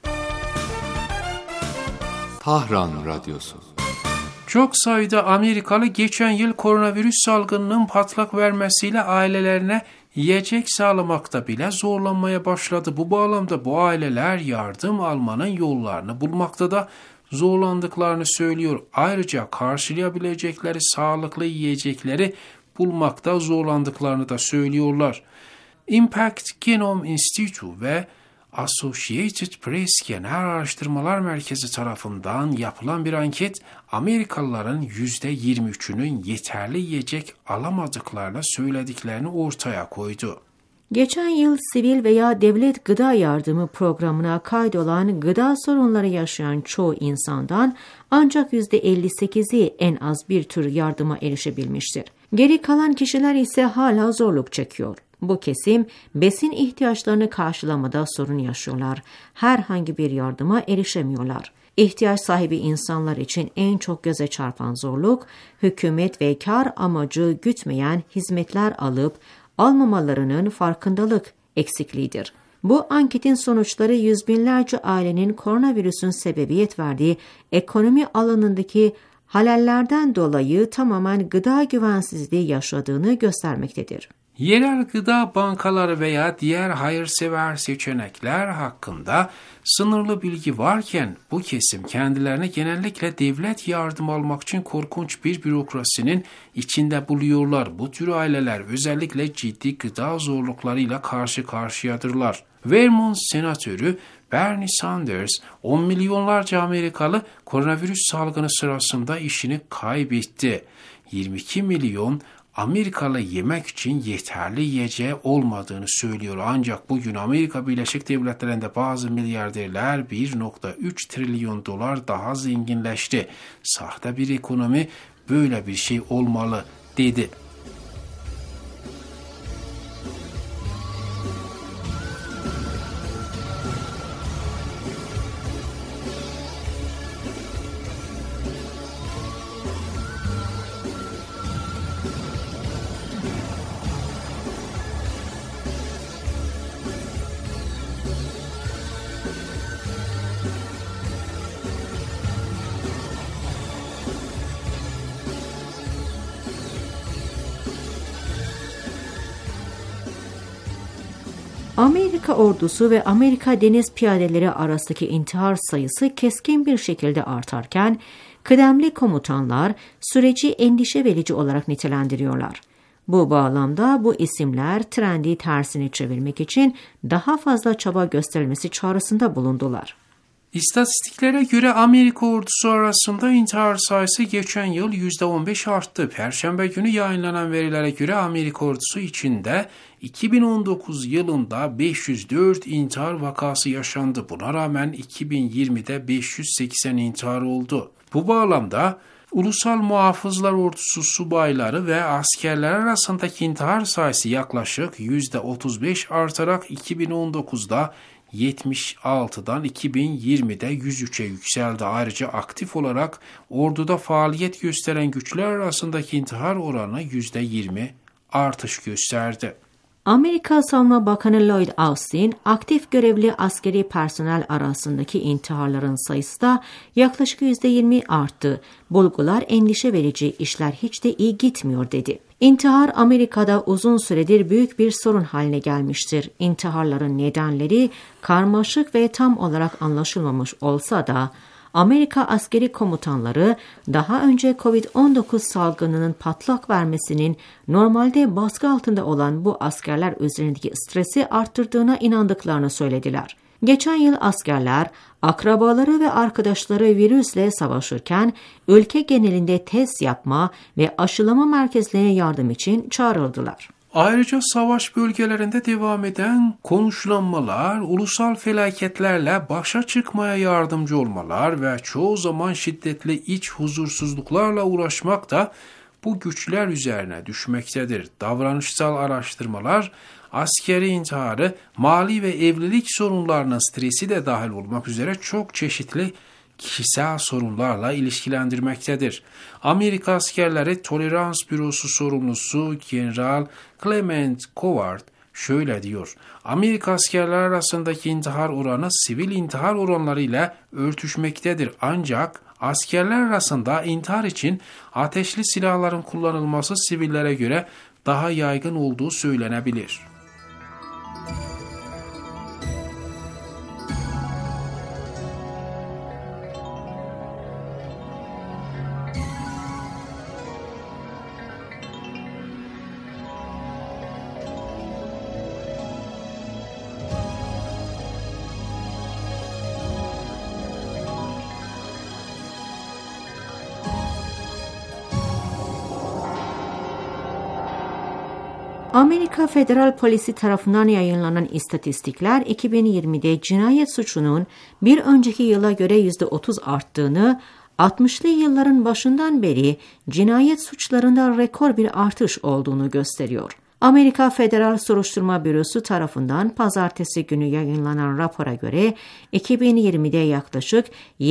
Tahran Radyosu. Çok sayıda Amerikalı geçen yıl koronavirüs salgınının patlak vermesiyle ailelerine yiyecek sağlamakta bile zorlanmaya başladı. Bu bağlamda bu aileler yardım almanın yollarını bulmakta da zorlandıklarını söylüyor. Ayrıca karşılayabilecekleri sağlıklı yiyecekleri bulmakta zorlandıklarını da söylüyorlar. Impact Genome Institute ve Associated Press Genel Araştırmalar Merkezi tarafından yapılan bir anket, Amerikalıların %23'ünün yeterli yiyecek alamadıklarını söylediklerini ortaya koydu. Geçen yıl sivil veya devlet gıda yardımı programına kaydolan gıda sorunları yaşayan çoğu insandan ancak %58'i en az bir tür yardıma erişebilmiştir. Geri kalan kişiler ise hala zorluk çekiyor. Bu kesim besin ihtiyaçlarını karşılamada sorun yaşıyorlar. Herhangi bir yardıma erişemiyorlar. İhtiyaç sahibi insanlar için en çok göze çarpan zorluk, hükümet ve kar amacı gütmeyen hizmetler alıp almamalarının farkındalık eksikliğidir. Bu anketin sonuçları yüz binlerce ailenin koronavirüsün sebebiyet verdiği ekonomi alanındaki halallerden dolayı tamamen gıda güvensizliği yaşadığını göstermektedir. Yerel gıda bankaları veya diğer hayırsever seçenekler hakkında sınırlı bilgi varken bu kesim kendilerini genellikle devlet yardım almak için korkunç bir bürokrasinin içinde buluyorlar. Bu tür aileler özellikle ciddi gıda zorluklarıyla karşı karşıyadırlar. Vermont Senatörü Bernie Sanders, 10 milyonlarca Amerikalı koronavirüs salgını sırasında işini kaybetti. 22 milyon Amerikalı yemek için yeterli yiyeceği olmadığını söylüyor. Ancak bugün Amerika Birleşik Devletleri'nde bazı milyarderler 1,3 trilyon dolar daha zenginleşti. Sahte bir ekonomi böyle bir şey olmalı dedi. Amerika ordusu ve Amerika deniz piyadeleri arasındaki intihar sayısı keskin bir şekilde artarken, kıdemli komutanlar süreci endişe verici olarak nitelendiriyorlar. Bu bağlamda bu isimler trendi tersini çevirmek için daha fazla çaba gösterilmesi çağrısında bulundular. İstatistiklere göre Amerika ordusu arasında intihar sayısı geçen yıl %15 arttı. Perşembe günü yayınlanan verilere göre Amerika ordusu içinde 2019 yılında 504 intihar vakası yaşandı. Buna rağmen 2020'de 580 intihar oldu. Bu bağlamda Ulusal Muhafızlar Ordusu subayları ve askerler arasındaki intihar sayısı yaklaşık %35 artarak 2019'da 76'dan 2020'de 103'e yükseldi. Ayrıca aktif olarak orduda faaliyet gösteren güçler arasındaki intihar oranı %20 artış gösterdi. Amerika Savunma Bakanı Lloyd Austin, aktif görevli askeri personel arasındaki intiharların sayısı da yaklaşık %20 arttı. Bulgular endişe verici, işler hiç de iyi gitmiyor dedi. İntihar Amerika'da uzun süredir büyük bir sorun haline gelmiştir. İntiharların nedenleri karmaşık ve tam olarak anlaşılmamış olsa da Amerika askeri komutanları daha önce Covid-19 salgınının patlak vermesinin normalde baskı altında olan bu askerler üzerindeki stresi arttırdığına inandıklarını söylediler. Geçen yıl askerler, akrabaları ve arkadaşları virüsle savaşırken ülke genelinde test yapma ve aşılama merkezlerine yardım için çağrıldılar. Ayrıca savaş bölgelerinde devam eden konuşlanmalar, ulusal felaketlerle başa çıkmaya yardımcı olmalar ve çoğu zaman şiddetli iç huzursuzluklarla uğraşmak da bu güçler üzerine düşmektedir. Davranışsal araştırmalar, askeri intiharı, mali ve evlilik sorunlarının stresi de dahil olmak üzere çok çeşitli kişisel sorunlarla ilişkilendirmektedir. Amerika Askerleri Tolerans Bürosu sorumlusu General Clement Coward şöyle diyor: Amerika askerler arasındaki intihar oranı sivil intihar oranlarıyla örtüşmektedir. Ancak askerler arasında intihar için ateşli silahların kullanılması sivillere göre daha yaygın olduğu söylenebilir. Amerika Federal Polisi tarafından yayınlanan istatistikler 2020'de cinayet suçunun bir önceki yıla göre %30 arttığını, 60'lı yılların başından beri cinayet suçlarında rekor bir artış olduğunu gösteriyor. Amerika Federal Soruşturma Bürosu tarafından pazartesi günü yayınlanan rapora göre 2020'de yaklaşık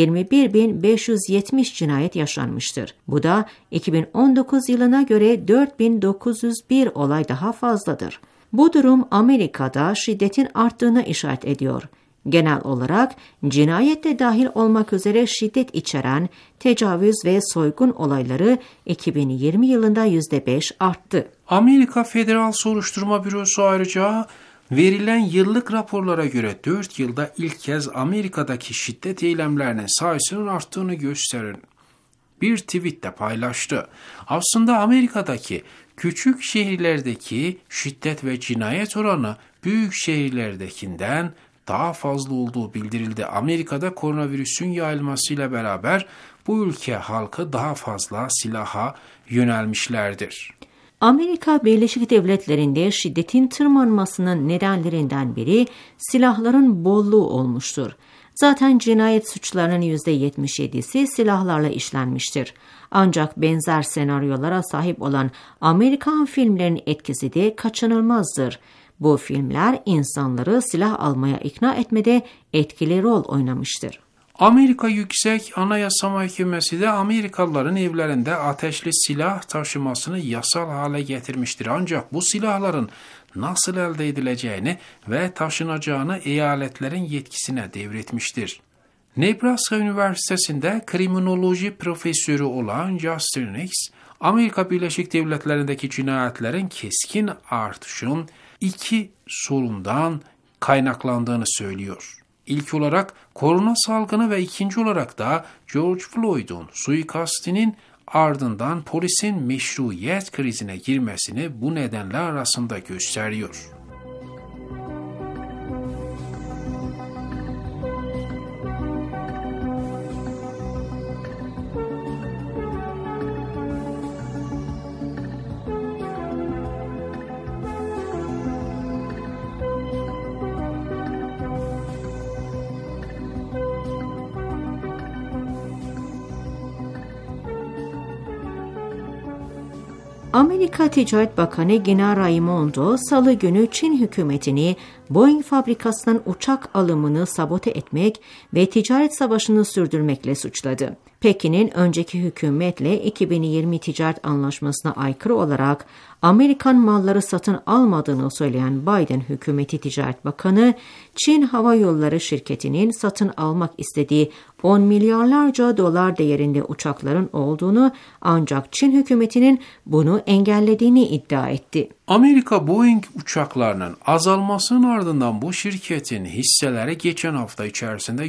21.570 cinayet yaşanmıştır. Bu da 2019 yılına göre 4.901 olay daha fazladır. Bu durum Amerika'da şiddetin arttığına işaret ediyor. Genel olarak cinayet de dahil olmak üzere şiddet içeren tecavüz ve soygun olayları 2020 yılında %5 arttı. Amerika Federal Soruşturma Bürosu ayrıca verilen yıllık raporlara göre 4 yılda ilk kez Amerika'daki şiddet eylemlerinin sayısının arttığını gösterin bir tweette paylaştı. Aslında Amerika'daki küçük şehirlerdeki şiddet ve cinayet oranı büyük şehirlerdekinden daha fazla olduğu bildirildi. Amerika'da koronavirüsün yayılmasıyla beraber bu ülke halkı daha fazla silaha yönelmişlerdir. Amerika Birleşik Devletleri'nde şiddetin tırmanmasının nedenlerinden biri silahların bolluğu olmuştur. Zaten cinayet suçlarının %77'si silahlarla işlenmiştir. Ancak benzer senaryolara sahip olan Amerikan filmlerinin etkisi de kaçınılmazdır. Bu filmler insanları silah almaya ikna etmede etkili rol oynamıştır. Amerika Yüksek Anayasa Mahkemesi de Amerikalıların evlerinde ateşli silah taşımasını yasal hale getirmiştir. Ancak bu silahların nasıl elde edileceğini ve taşınacağını eyaletlerin yetkisine devretmiştir. Nebraska Üniversitesi'nde kriminoloji profesörü olan Justin Nix, Amerika Birleşik Devletleri'ndeki cinayetlerin keskin artışının iki sorundan kaynaklandığını söylüyor. İlk olarak korona salgını ve ikinci olarak da George Floyd'un suikastinin ardından polisin meşruiyet krizine girmesini bu nedenler arasında gösteriyor. Amerika Ticaret Bakanı Gina Raimondo, Salı günü Çin hükümetini Boeing fabrikasından uçak alımını sabote etmek ve ticaret savaşını sürdürmekle suçladı. Pekin'in önceki hükümetle 2020 ticaret anlaşmasına aykırı olarak Amerikan malları satın almadığını söyleyen Biden hükümeti Ticaret Bakanı, Çin Hava Yolları şirketinin satın almak istediği 10 milyarlarca dolar değerinde uçakların olduğunu, ancak Çin hükümetinin bunu engellediğini iddia etti. Amerika Boeing uçaklarının azalmasının ardından bu şirketin hisseleri geçen hafta içerisinde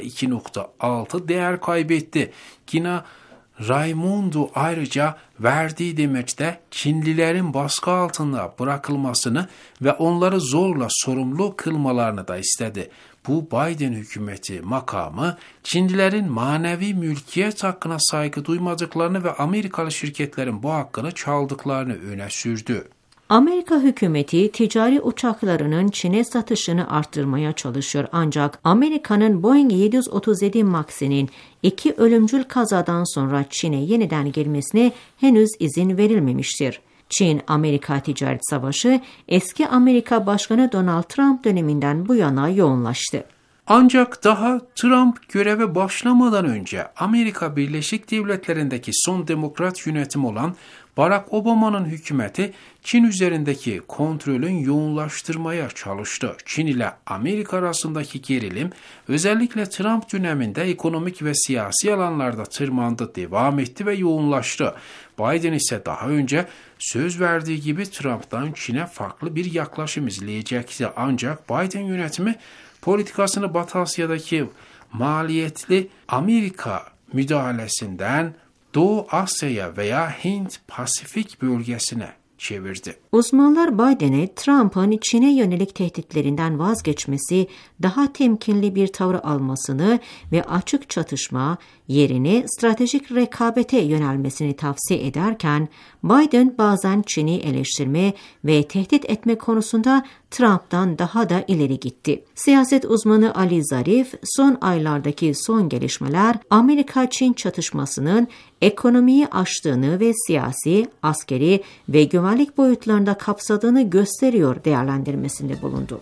%2.6 değer kaybetti. Yine Raimundo ayrıca verdiği demeçte Çinlilerin baskı altında bırakılmasını ve onları zorla sorumlu kılmalarını da istedi. Bu Biden hükümeti makamı Çinlilerin manevi mülkiyet hakkına saygı duymadıklarını ve Amerikalı şirketlerin bu hakkını çaldıklarını öne sürdü. Amerika hükümeti ticari uçaklarının Çin'e satışını arttırmaya çalışıyor ancak Amerika'nın Boeing 737 Max'inin 2 ölümcül kazadan sonra Çin'e yeniden girmesine henüz izin verilmemiştir. Çin-Amerika ticaret savaşı eski Amerika Başkanı Donald Trump döneminden bu yana yoğunlaştı. Ancak daha Trump göreve başlamadan önce Amerika Birleşik Devletleri'ndeki son demokrat yönetim olan Barack Obama'nın hükümeti Çin üzerindeki kontrolün yoğunlaştırmaya çalıştı. Çin ile Amerika arasındaki gerilim özellikle Trump döneminde ekonomik ve siyasi alanlarda tırmandı, devam etti ve yoğunlaştı. Biden ise daha önce söz verdiği gibi Trump'tan Çin'e farklı bir yaklaşım izleyecekti. Ancak Biden yönetimi politikasını Batı Asya'daki maliyetli Amerika müdahalesinden Doğu Asya'ya veya Hint-Pasifik bölgesine çevirdi. Uzmanlar Biden'e Trump'ın Çin'e yönelik tehditlerinden vazgeçmesi, daha temkinli bir tavır almasını ve açık çatışma yerine stratejik rekabete yönelmesini tavsiye ederken, Biden bazen Çin'i eleştirme ve tehdit etme konusunda Trump'tan daha da ileri gitti. Siyaset uzmanı Ali Zarif, son aylardaki son gelişmeler Amerika-Çin çatışmasının ekonomiyi aştığını ve siyasi, askeri ve güvenlik boyutlarında kapsadığını gösteriyor değerlendirmesinde bulundu.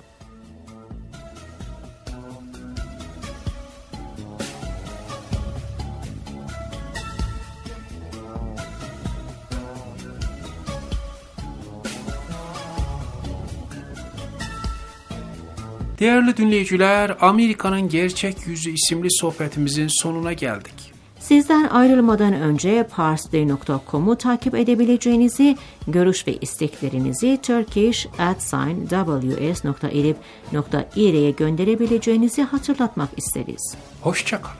Değerli dinleyiciler, Amerika'nın Gerçek Yüzü isimli sohbetimizin sonuna geldik. Sizden ayrılmadan önce parstoday.com'u takip edebileceğinizi, görüş ve isteklerinizi turkish@ws.irib.ir'ye gönderebileceğinizi hatırlatmak isteriz. Hoşça kalın.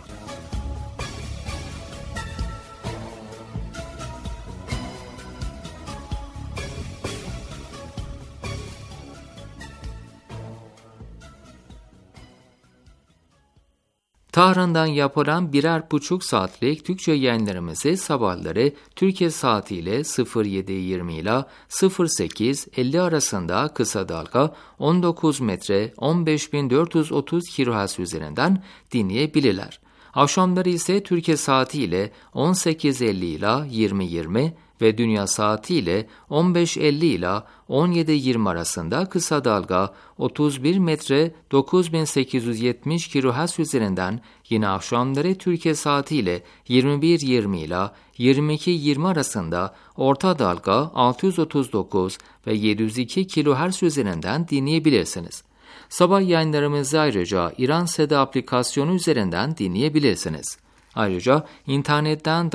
Tahran'dan yapılan 1,5 saatlik Türkçe yayınlarımızı sabahları Türkiye saatiyle 07:20 ile 08:50 arasında kısa dalga 19 metre 15.430 kHz üzerinden dinleyebilirler. Akşamları ise Türkiye saatiyle 18:50 ile 20:20 ve dünya saatiyle 15:50 ile 17:20 arasında kısa dalga 31 metre 9870 kHz üzerinden yine akşamları Türkiye saatiyle 21:20 ile 22:20 arasında orta dalga 639 ve 702 kHz üzerinden dinleyebilirsiniz. Sabah yayınlarımızı ayrıca İran Seda aplikasyonu üzerinden dinleyebilirsiniz. Ayrıca internetten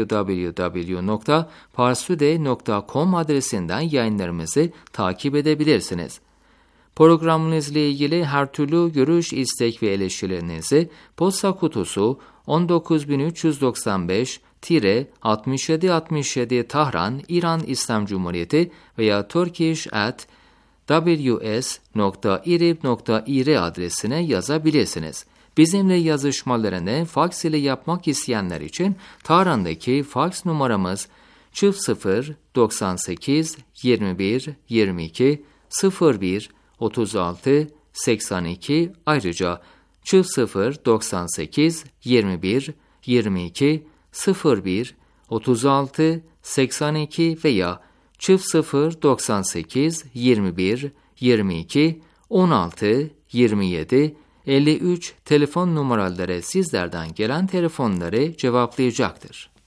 www.parstoday.com adresinden yayınlarımızı takip edebilirsiniz. Programımızla ilgili her türlü görüş, istek ve eleştirilerinizi posta kutusu 19995-6767 Tahran, İran İslam Cumhuriyeti veya turkish@ws.irib.ir adresine yazabilirsiniz. Bizimle yazışmalarını faks ile yapmak isteyenler için Tahran'daki faks numaramız 00 98 21 22 01 36 82 ayrıca 00 98 21 22 01 36 82 veya 00 98 21 22 16 27 53 telefon numaraları sizlerden gelen telefonları cevaplayacaktır.